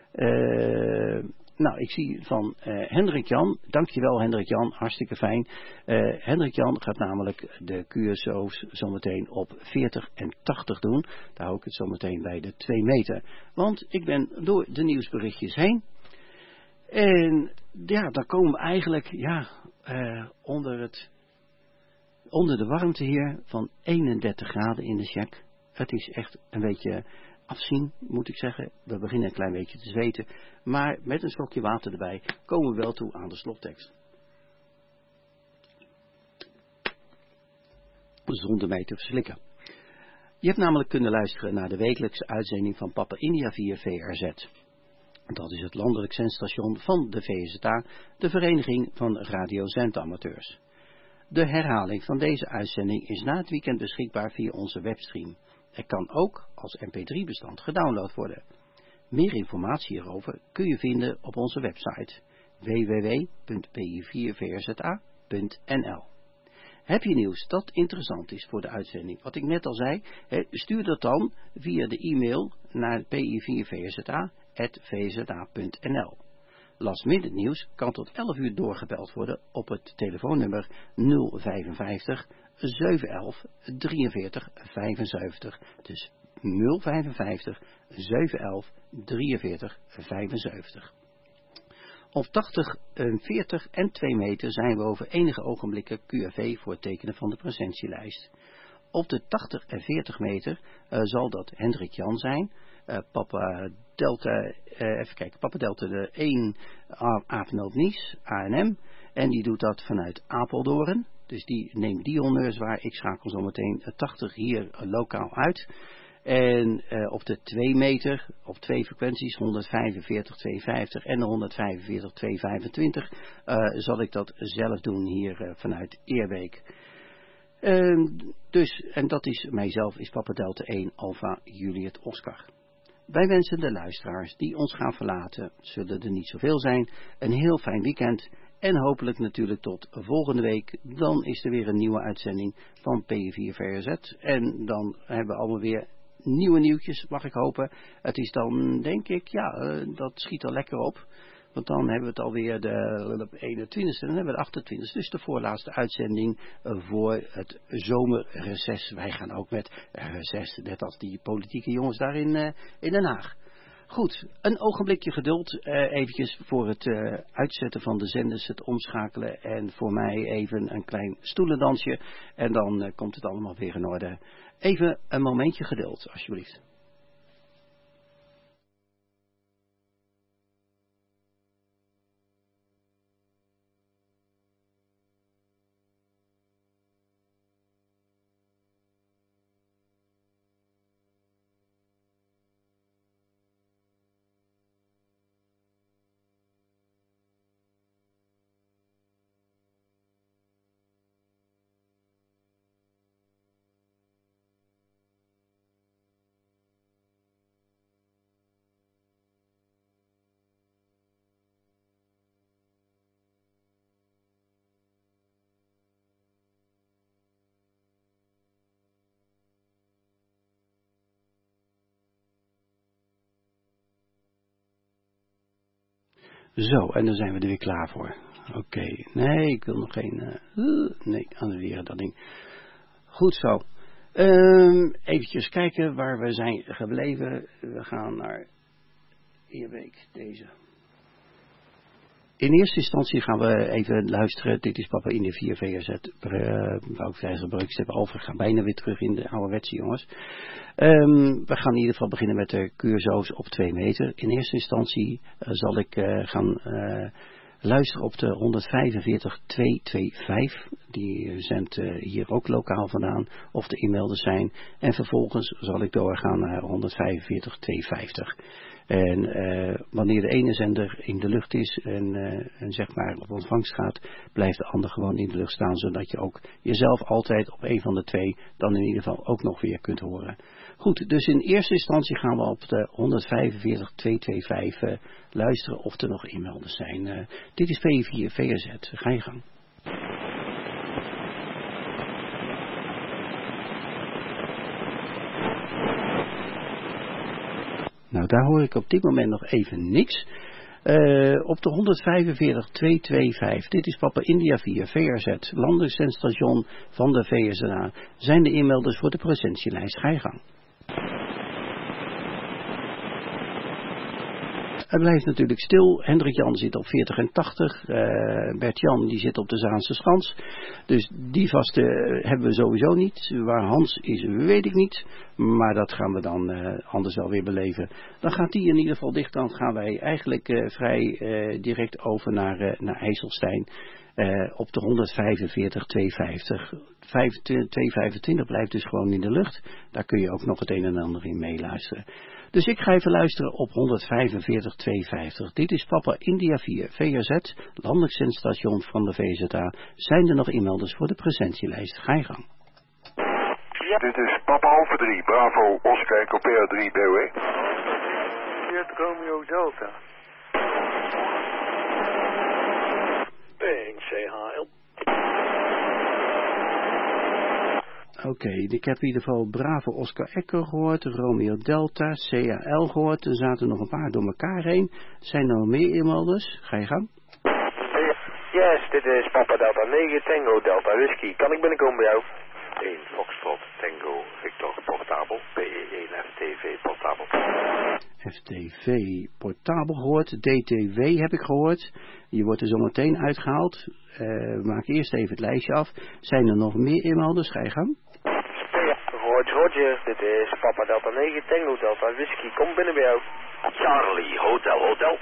Uh, nou, ik zie van uh, Hendrik Jan. Dankjewel Hendrik Jan, hartstikke fijn. Uh, Hendrik Jan gaat namelijk de Q S O's zometeen op veertig en tachtig doen. Daar hou ik het zometeen bij de twee meter. Want ik ben door de nieuwsberichtjes heen. En ja, dan komen we eigenlijk ja, uh, onder, het, onder de warmte hier van eenendertig graden in de shack. Het is echt een beetje... afzien, moet ik zeggen. We beginnen een klein beetje te zweten. Maar met een slokje water erbij komen we wel toe aan de slottekst. Zonder mij te verslikken. Je hebt namelijk kunnen luisteren naar de wekelijkse uitzending van Papa India vier V R Z. Dat is het landelijk zendstation van de V Z A, de Vereniging van Radio-Zendamateurs. De herhaling van deze uitzending is na het weekend beschikbaar via onze webstream. Er kan ook als M P drie bestand gedownload worden. Meer informatie hierover kun je vinden op onze website w w w punt p i vier v r z a punt n l. Heb je nieuws dat interessant is voor de uitzending? Wat ik net al zei, stuur dat dan via de e-mail naar p i vier v r z a punt v z a punt n l. Last minute nieuws kan tot elf uur doorgebeld worden op het telefoonnummer nul vijfenvijftig zevenhonderd elf drieënveertig vijfenzeventig. Dus nul vijfenvijftig zevenhonderd elf drieënveertig vijfenzeventig. Op tachtig, veertig en twee meter zijn we over enige ogenblikken Q R V voor het tekenen van de presentielijst. Op de tachtig en veertig meter uh, zal dat Hendrik Jan zijn. Uh, Papa Delta, uh, even kijken, Papa Delta de één Apenhoop Nice, A N M. En die doet dat vanuit Apeldoorn. Dus die neemt die honneurs waar. Ik schakel zo meteen tachtig hier uh, lokaal uit. En uh, op de twee meter, op twee frequenties, honderdvijfenveertig tweehonderdvijftig en de honderdvijfenveertig tweehonderdvijfentwintig, uh, zal ik dat zelf doen hier uh, vanuit Eerbeek. Uh, dus, en dat is, mijzelf is Papa Delta één Alpha Juliet Oscar. Wij wensen de luisteraars die ons gaan verlaten, zullen er niet zoveel zijn, een heel fijn weekend. En hopelijk natuurlijk tot volgende week. Dan is er weer een nieuwe uitzending van P I vier V R Z. En dan hebben we allemaal weer nieuwe nieuwtjes, mag ik hopen. Het is dan, denk ik, ja, uh, dat schiet al lekker op. Want dan hebben we het alweer de eenentwintigste en dan hebben we de achtentwintigste. Dus de voorlaatste uitzending uh, voor het zomerreces. Wij gaan ook met reces, net als die politieke jongens daar in, uh, in Den Haag. Goed, een ogenblikje geduld, uh, eventjes voor het uh, uitzetten van de zenders, het omschakelen en voor mij even een klein stoelendansje en dan uh, komt het allemaal weer in orde. Even een momentje geduld, alsjeblieft. Zo, en dan zijn we er weer klaar voor. Oké, okay. Nee, ik wil nog geen... Uh, nee, annuleren dat ding. Goed zo. Um, eventjes kijken waar we zijn gebleven. We gaan naar... Eerbeek, deze. In eerste instantie gaan we even luisteren. Dit is Papa India vier V Z. Wou ik zeggen, Brukstep Alpha. We gaan bijna weer terug in de ouderwetse, jongens. Um, we gaan in ieder geval beginnen met de Cuurzo's op twee meter. In eerste instantie uh, zal ik uh, gaan uh, luisteren op de honderdvijfenveertig tweehonderdvijfenveertig. Die zendt uh, hier ook lokaal vandaan. Of de e-mailers zijn. En vervolgens zal ik doorgaan naar honderdvijfenveertig tweehonderdvijftig. En uh, wanneer de ene zender in de lucht is en, uh, en zeg maar op ontvangst gaat, blijft de ander gewoon in de lucht staan, zodat je ook jezelf altijd op een van de twee dan in ieder geval ook nog weer kunt horen. Goed, dus in eerste instantie gaan we op de honderdvijfenveertig tweehonderdvijfenveertig uh, luisteren of er nog e-melders zijn. Uh, dit is P vier V Z. Ga je gang. Nou, daar hoor ik op dit moment nog even niks. Uh, op de honderdvijfenveertig tweehonderdvijfenveertig, dit is Papa India vier, V R Z, landingszendstation van de V S N A, zijn de e-melders voor de presentielijst. Ga je gang. Het blijft natuurlijk stil. Hendrik Jan zit op veertig en tachtig. Uh, Bert Jan die zit op de Zaanse Schans. Dus die vaste uh, hebben we sowieso niet. Waar Hans is weet ik niet. Maar dat gaan we dan uh, anders wel weer beleven. Dan gaat die in ieder geval dicht. Dan gaan wij eigenlijk uh, vrij uh, direct over naar, uh, naar IJsselstein. Uh, op de honderdvijfenveertig tweehonderdvijftig. tweehonderdvijfentwintig blijft dus gewoon in de lucht. Daar kun je ook nog het een en ander in meeluisteren. Dus ik ga even luisteren op honderdvijfenveertig tweehonderdvijftig. Dit is Papa India vier, V R Z, landelijk zendstation van de V Z A. Zijn er nog e-melders voor de presentielijst? Ga je gang. Ja, dit is Papa Alpha drie, Bravo, Oscar, Copea drie, B O E. veertig Romeo Delta. Bang, C H L. Oké, okay, ik heb in ieder geval Bravo Oscar Echo gehoord, Romeo Delta, C H L gehoord. Er zaten nog een paar door elkaar heen. Zijn er nog meer e-melders? Ga je gang. Yes, dit is Papa Delta negen, Tango Delta Whisky. Kan ik binnenkomen bij jou? één Foxtrot Tango Victor Portabel, P E één F T V Portabel. F T V Portabel gehoord, D T W heb ik gehoord. Je wordt er zo meteen uitgehaald. Uh, maak eerst even het lijstje af. Zijn er nog meer e-melders? Ga je gang. Roger, Roger, dit is Papa Delta negen, Tango Delta Whisky. Kom binnen bij jou. Charlie, Hotel, Hotel.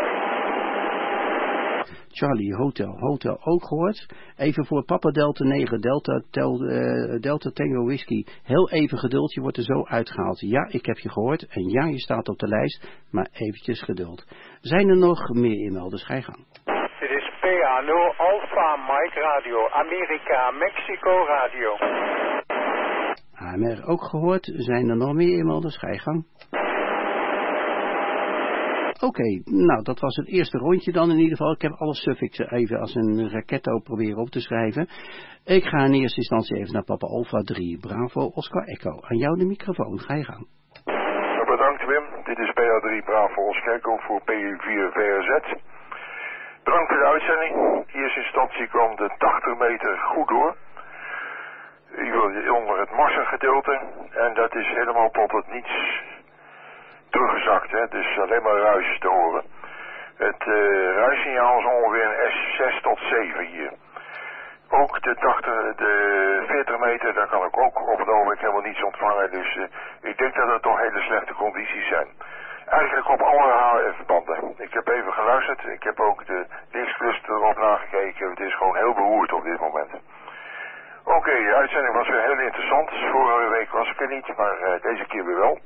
Charlie, Hotel, Hotel ook gehoord. Even voor Papa Delta negen, Delta, tel, uh, Delta Tango Whisky. Heel even geduld, je wordt er zo uitgehaald. Ja, ik heb je gehoord en ja, je staat op de lijst, maar eventjes geduld. Zijn er nog meer e-melders? Ga je gang. Dit is P A nul Alpha Mike Radio, Amerika, Mexico Radio. A M R ook gehoord. Zijn er nog meer e-melders? Ga je gang. Oké, okay, nou dat was het eerste rondje dan in ieder geval. Ik heb alle suffixen even als een raketto proberen op te schrijven. Ik ga in eerste instantie even naar Papa Alpha drie, Bravo Oscar Echo. Aan jou de microfoon, ga je gang. Bedankt Wim, dit is P A drie Bravo Oscar Echo voor P U vier V R Z. Bedankt voor de uitzending. In eerste instantie kwam de tachtig meter goed door. Onder het massagedeelte. En dat is helemaal tot het niets teruggezakt, hè. Dus alleen maar ruis te horen. Het uh, ruissignaal is ongeveer een S zes tot zeven hier. Ook de, tachtig, de veertig meter, daar kan ik ook op het ogenblik helemaal niets ontvangen. Dus uh, ik denk dat het toch hele slechte condities zijn. Eigenlijk op alle H F-banden. Ik heb even geluisterd. Ik heb ook de linkscluster erop nagekeken. Het is gewoon heel beroerd op dit moment. Oké, okay, de uitzending was weer heel interessant. Vorige week was ik er niet, maar uh, deze keer weer wel.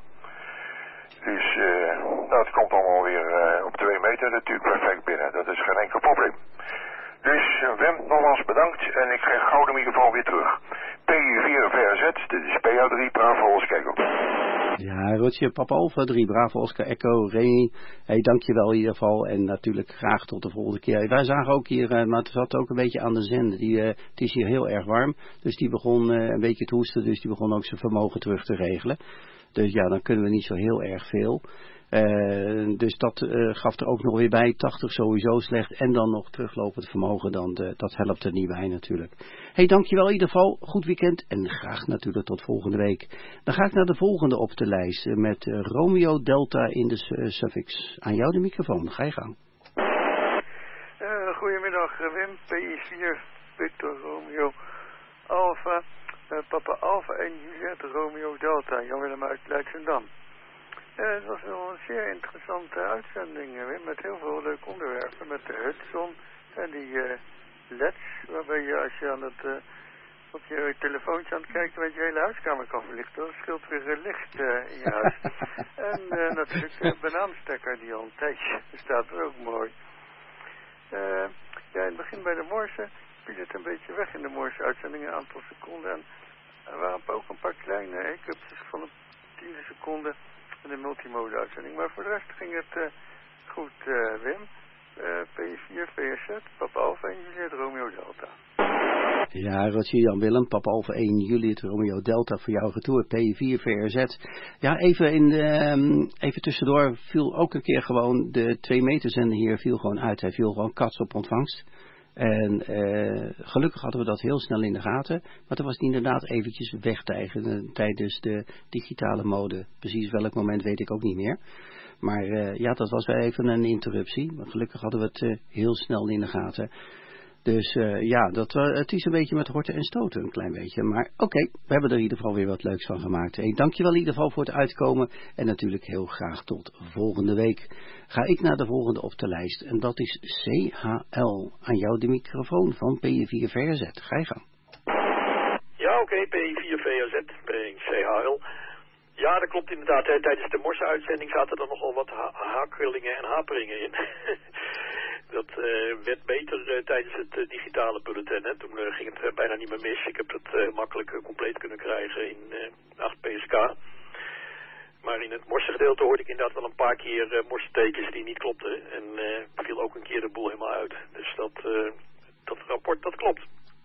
Dus uh, nou, het komt allemaal weer uh, op twee meter natuurlijk perfect binnen. Dat is geen enkel probleem. Dus uh, Wim, nogmaals bedankt en ik krijg gauw de microfoon weer terug. P vier V R Z, dit is P A drie, Bravo Oscar Echo. Ja, Roger, Papa Alpha drie, Bravo Oscar Echo, Remy. Hey, dankjewel in ieder geval en natuurlijk graag tot de volgende keer. Wij zagen ook hier, uh, maar het zat ook een beetje aan de zender. Die, uh, het is hier heel erg warm, dus die begon uh, een beetje te hoesten, dus die begon ook zijn vermogen terug te regelen. Dus ja, dan kunnen we niet zo heel erg veel. Uh, dus dat uh, gaf er ook nog weer bij. tachtig sowieso slecht. En dan nog teruglopend vermogen. Dan de, dat helpt er niet bij natuurlijk. Hey, dankjewel in ieder geval. Goed weekend. En graag natuurlijk tot volgende week. Dan ga ik naar de volgende op de lijst. Uh, met uh, Romeo Delta in de uh, suffix. Aan jou de microfoon. Ga je gang. Uh, goedemiddag Wim. P I vier Victor Romeo Alpha. Uh, Papa Alpha en Juliet Romeo Delta. Jan Willem uit Leidschendam. Uh, het was wel een zeer interessante uitzending, Wim, met heel veel leuke onderwerpen. Met de Hudson en die uh, L E Ds, waarbij je als je aan het, uh, op je telefoontje aan het kijken met je hele huiskamer kan verlichten. Dat scheelt weer uh, licht uh, in je huis. En uh, natuurlijk de banaanstekker die al een tijdje staat, er ook mooi. Uh, ja, in het begin bij de Morse viel het een beetje weg in de Morse uitzending, een aantal seconden. En er waren ook een paar kleine hiccups van een tiende seconde. De multimode uitzending. Maar voor de rest ging het uh, goed, uh, Wim. Uh, P vier V R Z, Papa Alpha en Juliet Romeo Delta. Ja, Roger Jan Willem, Papa Alpha één, Juliet Romeo Delta voor jouw retour, P vier V R Z. Ja, even, in de, um, even tussendoor viel ook een keer gewoon de twee meter zender hier viel gewoon uit. Hij viel gewoon kats op ontvangst. En uh, gelukkig hadden we dat heel snel in de gaten. Maar toen was het inderdaad eventjes wegtijgen tijdens de digitale mode. Precies welk moment weet ik ook niet meer. Maar uh, ja, dat was wel even een interruptie. Maar gelukkig hadden we het uh, heel snel in de gaten. Dus uh, ja, dat, uh, het is een beetje met horten en stoten, een klein beetje. Maar oké, okay, we hebben er in ieder geval weer wat leuks van gemaakt. Hey, dankjewel in ieder geval voor het uitkomen. En natuurlijk heel graag tot volgende week. Ga ik naar de volgende op de lijst. En dat is C H L. Aan jou de microfoon van P vier V R Z. Ga je gang. Ja, oké, okay, P vier V R Z, C H L. Ja, dat klopt inderdaad. Hè. Tijdens de Morse-uitzending zaten er nogal wat ha- hakelingen en haperingen in. Dat uh, werd beter uh, tijdens het uh, digitale bulletin. Hè. Toen uh, ging het uh, bijna niet meer mis. Ik heb het uh, makkelijk uh, compleet kunnen krijgen in uh, acht P S K. Maar in het morse gedeelte hoorde ik inderdaad wel een paar keer uh, morse tekens die niet klopten. En uh, viel ook een keer de boel helemaal uit. Dus dat, uh, dat rapport, dat klopt.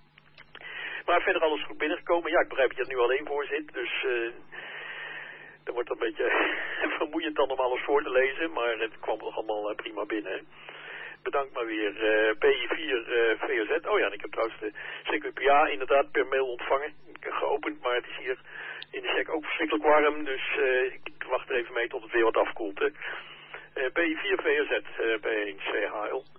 Maar verder alles goed binnengekomen. Ja, ik begrijp dat je er nu alleen voor zit. Dus uh, dat wordt een beetje vermoeiend dan om alles voor te lezen. Maar het kwam nog allemaal uh, prima binnen. Bedankt maar weer. Uh, P vier uh, V R Z. Oh ja, en ik heb trouwens de C Q P A inderdaad per mail ontvangen. Ik heb geopend, maar het is hier in de check ook verschrikkelijk warm. Dus uh, ik wacht er even mee tot het weer wat afkoelt. Hè. Uh, P vier V R Z, uh, P één C H L.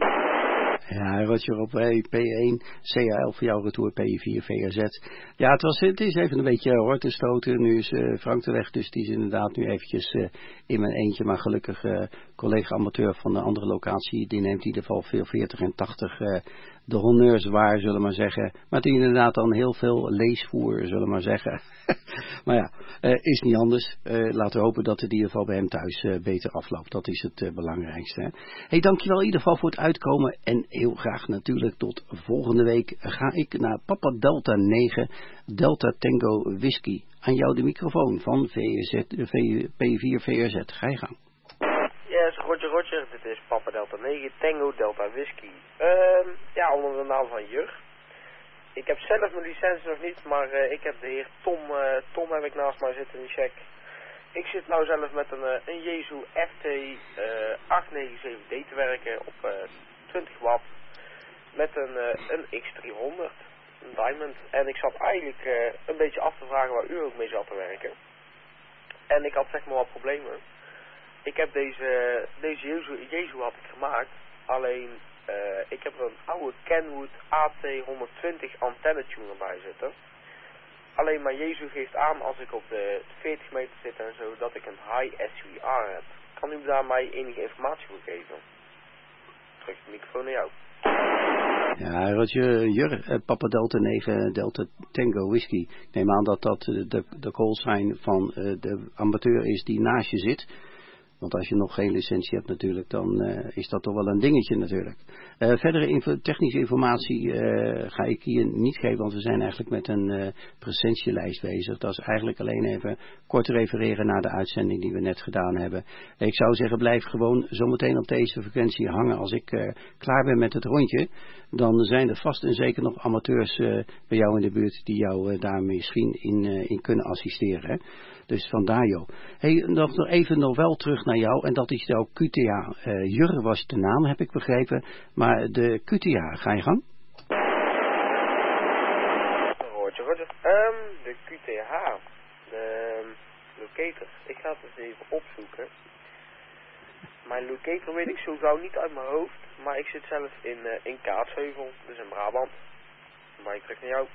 Ja, Roger op P één, C H L voor jouw retour, P vier V R Z. Ja, het, was, het is even een beetje horten stoten. Nu is uh, Frank de weg, dus die is inderdaad nu eventjes uh, in mijn eentje. Maar gelukkig uh, collega-amateur van de andere locatie, die neemt in ieder geval veel veertig en tachtig uh, de honneurs waar, zullen we maar zeggen. Maar die inderdaad dan heel veel leesvoer, zullen we maar zeggen. Maar ja, uh, is niet anders. Uh, laten we hopen dat het in ieder geval bij hem thuis uh, beter afloopt. Dat is het uh, belangrijkste. Hè? Hey, dankjewel in ieder geval voor het uitkomen. En heel graag natuurlijk tot volgende week ga ik naar Papa Delta negen, Delta Tango Whisky. Aan jou de microfoon van V R Z, P vier V R Z. Ga je gang. Yes, Roger Roger. Dit is Papa Delta negen, Tango Delta Whisky. Uh, ja, onder de naam van Jur. Ik heb zelf mijn licentie nog niet, maar uh, ik heb de heer Tom, uh, Tom heb ik naast mij zitten in de check. Ik zit nou zelf met een, uh, een Yaesu F T uh, acht negen zeven D te werken op uh, twintig watt met een, uh, een X driehonderd, een Diamond. En ik zat eigenlijk uh, een beetje af te vragen waar u ook mee zat te werken. En ik had zeg maar wat problemen. ik heb deze, deze Jezu, Jezu had ik gemaakt, alleen uh, ik heb er een oude Kenwood A T honderdtwintig antenne tuner bij zitten. Alleen maar Jezu geeft aan als ik op de veertig meter zit en zo, dat ik een high S V R heb. Kan u daar mij enige informatie voor geven? Terug de microfoon naar jou. Ja, Roger, Jur, Papa Delta negen Delta Tango Whisky. Ik neem aan dat dat de, de call sign van uh, de amateur is die naast je zit. Want als je nog geen licentie hebt natuurlijk, dan uh, is dat toch wel een dingetje natuurlijk. Uh, verdere info, technische informatie uh, ga ik hier niet geven, want we zijn eigenlijk met een uh, presentielijst bezig. Dat is eigenlijk alleen even kort refereren naar de uitzending die we net gedaan hebben. Ik zou zeggen, blijf gewoon zometeen op deze frequentie hangen. Als ik uh, klaar ben met het rondje, dan zijn er vast en zeker nog amateurs uh, bij jou in de buurt die jou uh, daar misschien in, uh, in kunnen assisteren. Hè? Dus vandaar joh. Hey, nog even nog wel terug naar jou. En dat is jouw Q T H. Uh, Jurre was de naam, heb ik begrepen. Maar de Q T H, ga je gang? Roger, Roger. Um, de Q T H. De um, locator. Ik ga het eens even opzoeken. Mijn locator weet ik zo gauw niet uit mijn hoofd. Maar ik zit zelf in, uh, in Kaatsheuvel. Dus in Brabant. Dan ben ik terug naar jou.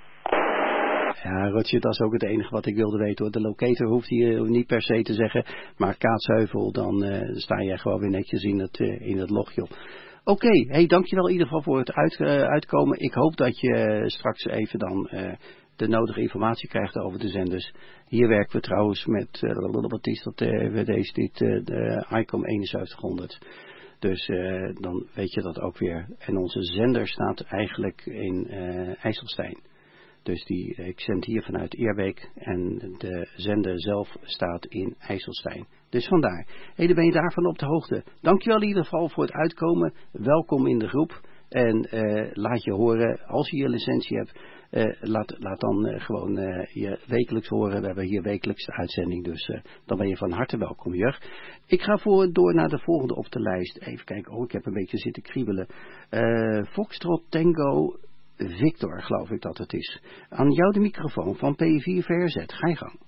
Ja, Roger, dat is ook het enige wat ik wilde weten hoor. De locator hoeft hier niet per se te zeggen. Maar Kaatsheuvel, dan uh, sta jij gewoon weer netjes in het, uh, in het log, joh. Oké, okay, hey, dankjewel in ieder geval voor het uit, uh, uitkomen. Ik hoop dat je uh, straks even dan uh, de nodige informatie krijgt over de zenders. Hier werken we trouwens met, uh, wat is dat, uh, deze, dit, uh, de ICOM eenenzeventighonderd. Dus uh, dan weet je dat ook weer. En onze zender staat eigenlijk in uh, IJsselstein. Dus die, ik zend hier vanuit Eerbeek en de zender zelf staat in IJsselstein. Dus vandaar. Hey, dan ben je daarvan op de hoogte. Dankjewel in ieder geval voor het uitkomen. Welkom in de groep. En uh, laat je horen, als je je licentie hebt, uh, laat, laat dan uh, gewoon uh, je wekelijks horen. We hebben hier wekelijks de uitzending, dus uh, dan ben je van harte welkom, Jurg. Ik ga voor door naar de volgende op de lijst. Even kijken, oh, ik heb een beetje zitten kriebelen. Uh, Foxtrot Tango Victor, geloof ik dat het is. Aan jou de microfoon van P vier V R Z. Ga je gang.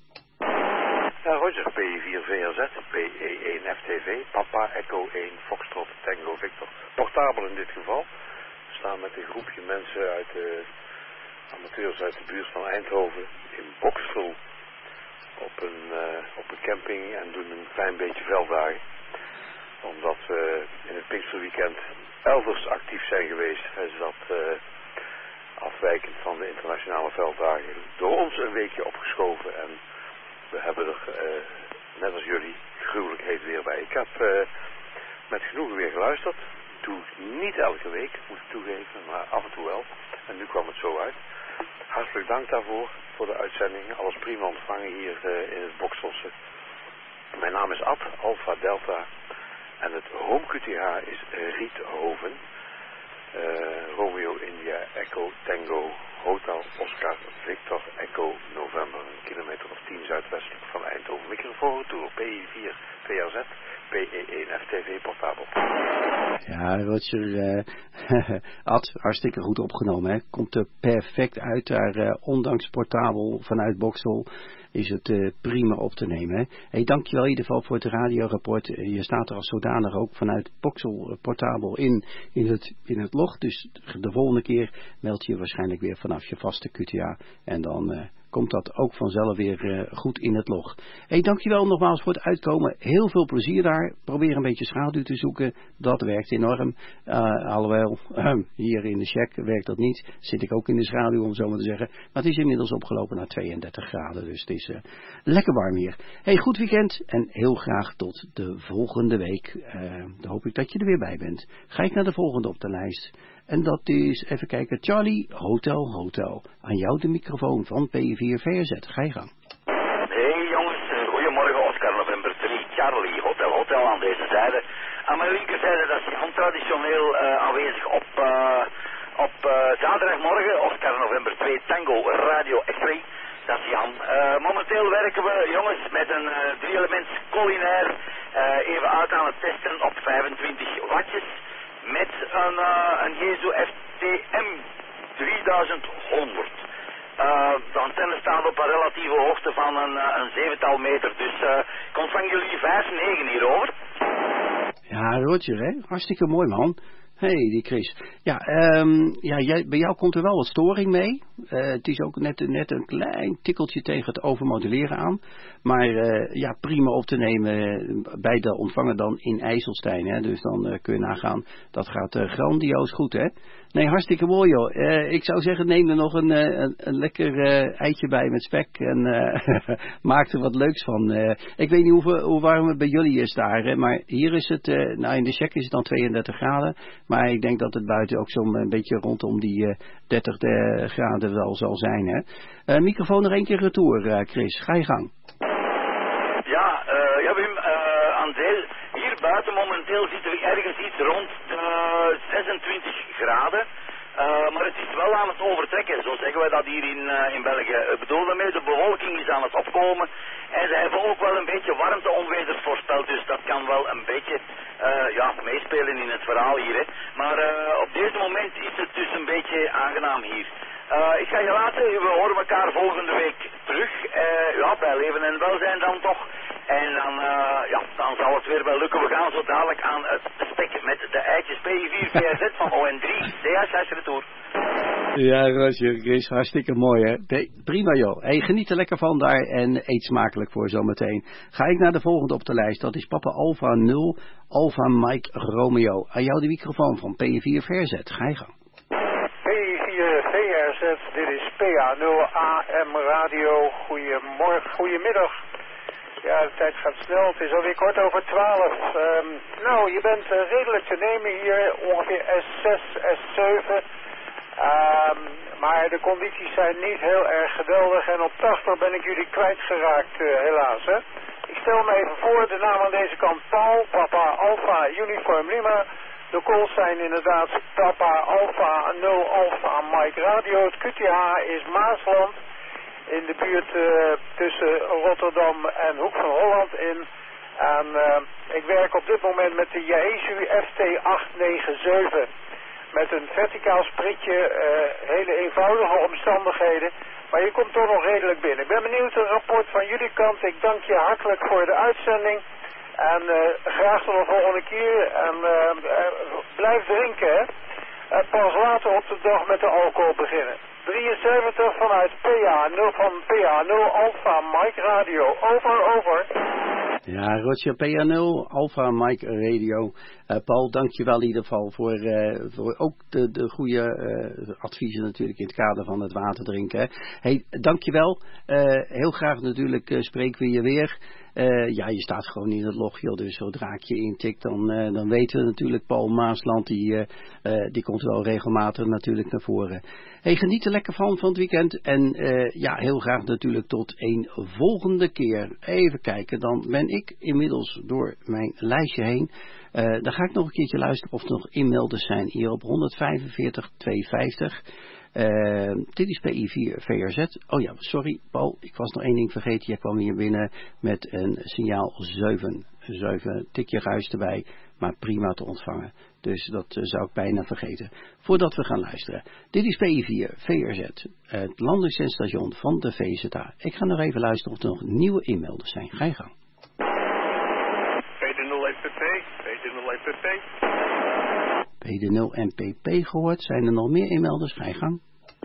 Ja, Roger, P vier V R Z, P E één F T V, Papa Echo één, Foxtrot Tango Victor. Portabel in dit geval. We staan met een groepje mensen uit de amateurs uit de buurt van Eindhoven in Boksel op een, uh, op een camping en doen een klein beetje velddagen. Omdat we in het Pinksterweekend elders actief zijn geweest, is dat uh, afwijkend van de internationale velddagen door ons een weekje opgeschoven en we hebben er uh, net als jullie gruwelijk heet weer bij. Ik heb uh, met genoegen weer geluisterd. Doe ik niet elke week, moet ik toegeven, maar af en toe wel. En nu kwam het zo uit. Hartelijk dank daarvoor, voor de uitzending. Alles prima ontvangen hier uh, in het Bokselse. Mijn naam is Ad, Alpha Delta. En het home Q T H is Riethoven. Uh, Romeo India Echo Tango Hotel Oscar Victor Echo November. Een kilometer of tien zuidwestelijk van Eindhoven. Microfoon toe P vier V R Z, P E één F T V portabel. Ja, Roger, uh, Ad, hartstikke goed opgenomen. Hè. Komt er perfect uit daar, uh, ondanks portabel vanuit Boksel. Is het uh, prima op te nemen. Hè? Hey, dankjewel in ieder geval voor het radiorapport. Uh, je staat er als zodanig ook vanuit Boksel uh, portabel in, in, het, in het log. Dus de volgende keer meld je waarschijnlijk weer vanaf je vaste Q T A. En dan uh, komt dat ook vanzelf weer uh, goed in het log. Hey, dankjewel nogmaals voor het uitkomen. Heel veel plezier daar. Probeer een beetje schaduw te zoeken. Dat werkt enorm. Uh, alhoewel, uh, hier in de check werkt dat niet. Zit ik ook in de schaduw om zo maar te zeggen. Maar het is inmiddels opgelopen naar tweeëndertig graden. Dus het is uh, lekker warm hier. Hey, goed weekend. En heel graag tot de volgende week. Uh, dan hoop ik dat je er weer bij bent. Ga ik naar de volgende op de lijst. En dat is, even kijken, Charlie Hotel Hotel. Aan jou de microfoon van P vier V R Z. Ga je gang. Hey jongens, goedemorgen, Oscar November drie, Charlie Hotel Hotel aan deze zijde. Aan mijn linkerzijde, dat is Jan traditioneel uh, aanwezig op, uh, op uh, zaterdagmorgen, Oscar November twee, Tango Radio X-Ray. Dat is Jan. Uh, momenteel werken we, jongens, met een uh, drie-elements culinair. Uh, even uit aan het testen op vijfentwintig wattjes. Met een, uh, een Jezu F T M drieduizend honderd. Uh, de antenne staat op een relatieve hoogte van een, uh, een zevental meter. Dus uh, ik ontvang jullie vijf negen hierover. Roger, hè? Hartstikke mooi, man. Hé, hey, die Chris. Ja, um, ja jij, bij jou komt er wel wat storing mee. Uh, het is ook net, net een klein tikkeltje tegen het overmoduleren aan. Maar uh, ja, prima op te nemen bij de ontvanger dan in IJsselstein. Hè? Dus dan uh, kun je nagaan, dat gaat uh, grandioos goed, hè? Nee, hartstikke mooi, joh. Uh, ik zou zeggen, neem er nog een, uh, een, een lekker uh, eitje bij met spek en uh, maak er wat leuks van. Uh, ik weet niet hoe, hoe warm het bij jullie is daar, hè? Maar hier is het, uh, nou in de check is het dan tweeëndertig graden. Maar ik denk dat het buiten ook zo'n een beetje rondom die uh, dertig graden wel zal zijn, hè. Uh, microfoon er één keer retour, uh, Chris. Ga je gang. Ja, uh, ja Wim, uh, aan deel. Hier buiten momenteel zitten we ergens iets rond de zesentwintig graden. Uh, maar het is wel aan het overtrekken, zo zeggen wij dat hier in, uh, in België. Ik bedoel daarmee, de bewolking is aan het opkomen. En ze hebben ook wel een beetje warmteonweders voorspeld, dus dat kan wel een beetje uh, ja, meespelen in het verhaal hier. Hè. Maar uh, op dit moment is het dus een beetje aangenaam hier. Uh, ik ga je laten, we horen elkaar volgende week terug. Uh, ja, bij leven en welzijn dan toch. En dan, uh, ja, dan zal het weer wel lukken. We gaan zo dadelijk aan het spek met de eitjes P I vier V R Z van O N drie. D H zes retour. Ja, Roger, Chris, hartstikke mooi, hè. Nee, prima, joh. Hey, geniet er lekker van daar en eet smakelijk voor zometeen. Ga ik naar de volgende op de lijst. Dat is Papa Alpha nul, Alpha Mike Romeo. Aan jou de microfoon van P I vier V R Z. Ga je gang. P I vier V R Z, dit is P A nul A M Radio. Goedemorgen, goedemiddag. Ja, de tijd gaat snel. Het is alweer kort over twaalf. Um, nou, je bent uh, redelijk te nemen hier. Ongeveer S zes, S zeven. Um, maar de condities zijn niet heel erg geweldig. En op tachtig ben ik jullie kwijtgeraakt, uh, helaas. Hè? Ik stel me even voor. De naam aan deze kant Paul. Papa Alpha Uniform Lima. De calls zijn inderdaad Papa Alpha nul Alpha Mike Radio. Het Q T H is Maasland. In de buurt uh, tussen Rotterdam en Hoek van Holland in. En uh, ik werk op dit moment met de Yaesu F T acht negen zeven. Met een verticaal spritje, uh, hele eenvoudige omstandigheden. Maar je komt toch nog redelijk binnen. Ik ben benieuwd een rapport van jullie kant. Ik dank je hartelijk voor de uitzending. En uh, graag tot de volgende keer. En uh, uh, blijf drinken, hè. Uh, pas later op de dag met de alcohol beginnen. drieënzeventig vanuit P A nul van P A nul Alpha Mike Radio. Over, over. Ja, Roger, P A nul Alpha Mike Radio. Uh, Paul, dank je wel in ieder geval voor, uh, voor ook de, de goede uh, adviezen natuurlijk in het kader van het water drinken. Hè. Hey, dank je wel. Uh, heel graag natuurlijk uh, spreken we je weer. Uh, ja, je staat gewoon in het log, joh, dus zodra ik je intikt, dan, uh, dan weten we natuurlijk, Paul Maasland, die, uh, uh, die komt wel regelmatig natuurlijk naar voren. Hey, geniet er lekker van van het weekend en uh, ja, heel graag natuurlijk tot een volgende keer. Even kijken, dan ben ik inmiddels door mijn lijstje heen. Uh, dan ga ik nog een keertje luisteren of er nog inmelders zijn hier op honderdvijfenveertig tweehonderdvijftig. Uh, dit is P I vier V R Z. Oh ja, sorry Paul, ik was nog één ding vergeten. Jij kwam hier binnen met een signaal zeven. zeven, tikje ruis erbij, maar prima te ontvangen. Dus dat uh, zou ik bijna vergeten. Voordat we gaan luisteren. Dit is P I vier V R Z, het landelijk zendstation van de V Z A. Ik ga nog even luisteren of er nog nieuwe inmelders zijn. Ga je gang. P D nul N P P, P D nul N P P. P D nul N P P gehoord. Zijn er nog meer inmelders? Ga je gang.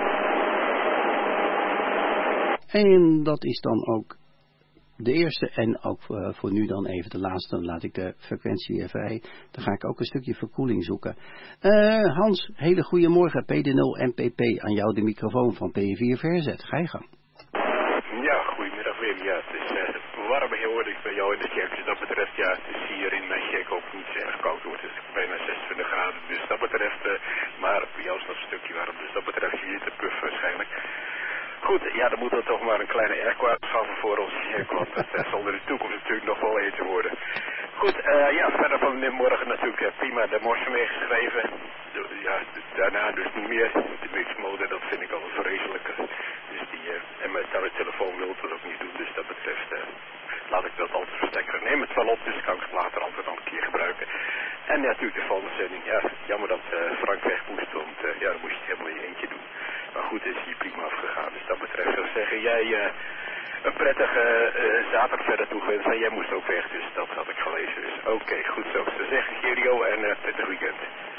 En dat is dan ook de eerste en ook uh, voor nu dan even de laatste. Dan laat ik de frequentie weer vrij. Dan ga ik ook een stukje verkoeling zoeken. Uh, Hans, hele goede morgen. P D nul N P P, aan jou de microfoon van P vier V R Z. Ga je gang. Ja, goedemiddag Wim. Ja, het is uh, warm geworden bij jou in de check. Dus dat betreft, ja, het is hier in mijn check ook niet erg koud wordt. Het is bijna zesentwintig graden. Dus dat betreft, uh, maar bij jou is nog een stukje warm. Dus dat betreft je te puff waarschijnlijk. Goed, ja, dan moeten we toch maar een kleine airquad schaffen voor ons check. Want dat uh, zal in de toekomst natuurlijk nog wel eten worden. Goed, uh, ja, verder van morgen natuurlijk uh, prima de morsen meegeschreven. De, ja, de, daarna dus niet meer. De mixmode, dat vind ik al vreselijk. Dus die, uh, en mijn telefoon wil het ook niet doen. Dus dat betreft, uh, laat ik dat altijd verstekken. Neem het wel op, dus kan ik het later altijd nog een keer gebruiken. En ja, natuurlijk de volgende zending. Ja, jammer dat uh, Frank weg moest, want uh, ja, dan moest je het helemaal in je eentje doen. Maar goed, is hier prima afgegaan. Dus dat betreft zou ik zeggen, jij uh, een prettige uh, zaterdag verder toegewenst. En jij moest ook weg, dus dat had ik gelezen. Dus oké, okay, goed zo. Ze zeggen cheerio en uh, prettig weekend.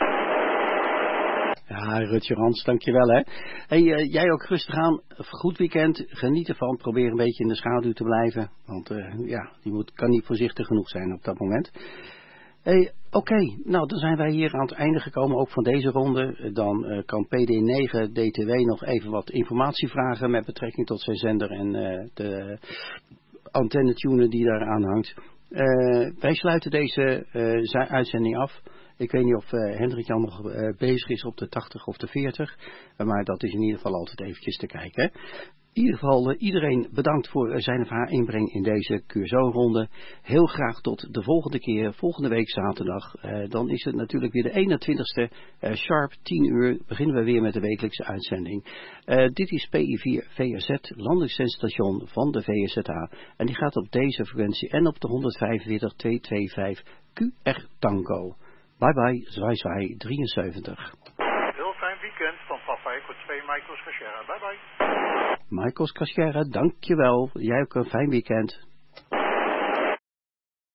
Ja, Rutger Hans, dankjewel hè. Hey, uh, jij ook rustig aan. Goed weekend. Geniet ervan. Probeer een beetje in de schaduw te blijven. Want uh, ja, je moet, kan niet voorzichtig genoeg zijn op dat moment. Hey, Oké, okay. Nou dan zijn wij hier aan het einde gekomen ook van deze ronde. Dan uh, kan P D negen D T W nog even wat informatie vragen met betrekking tot zijn zender en uh, de antenne-tuner die daar aan hangt. Uh, wij sluiten deze uh, uitzending af. Ik weet niet of uh, Hendrik Jan nog uh, bezig is op de tachtig of de veertig. Uh, maar dat is in ieder geval altijd eventjes te kijken. Hè? In ieder geval uh, iedereen bedankt voor uh, zijn of haar inbreng in deze Curaçao-ronde. Heel graag tot de volgende keer, volgende week zaterdag. Uh, dan is het natuurlijk weer de eenentwintigste, uh, sharp tien uur, beginnen we weer met de wekelijkse uitzending. Uh, dit is P I vier V R Z, landelijk zendstation van de V R Z A. En die gaat op deze frequentie en op de honderdvijfenveertig tweehonderdvijfenveertig Q R Tango. Bye bye, zwaai zwaai drieënzeventig. Heel fijn weekend van Papa Echo twee, Michael Casciera. Bye bye. Michael Casciera, dankjewel. Jij ook een fijn weekend.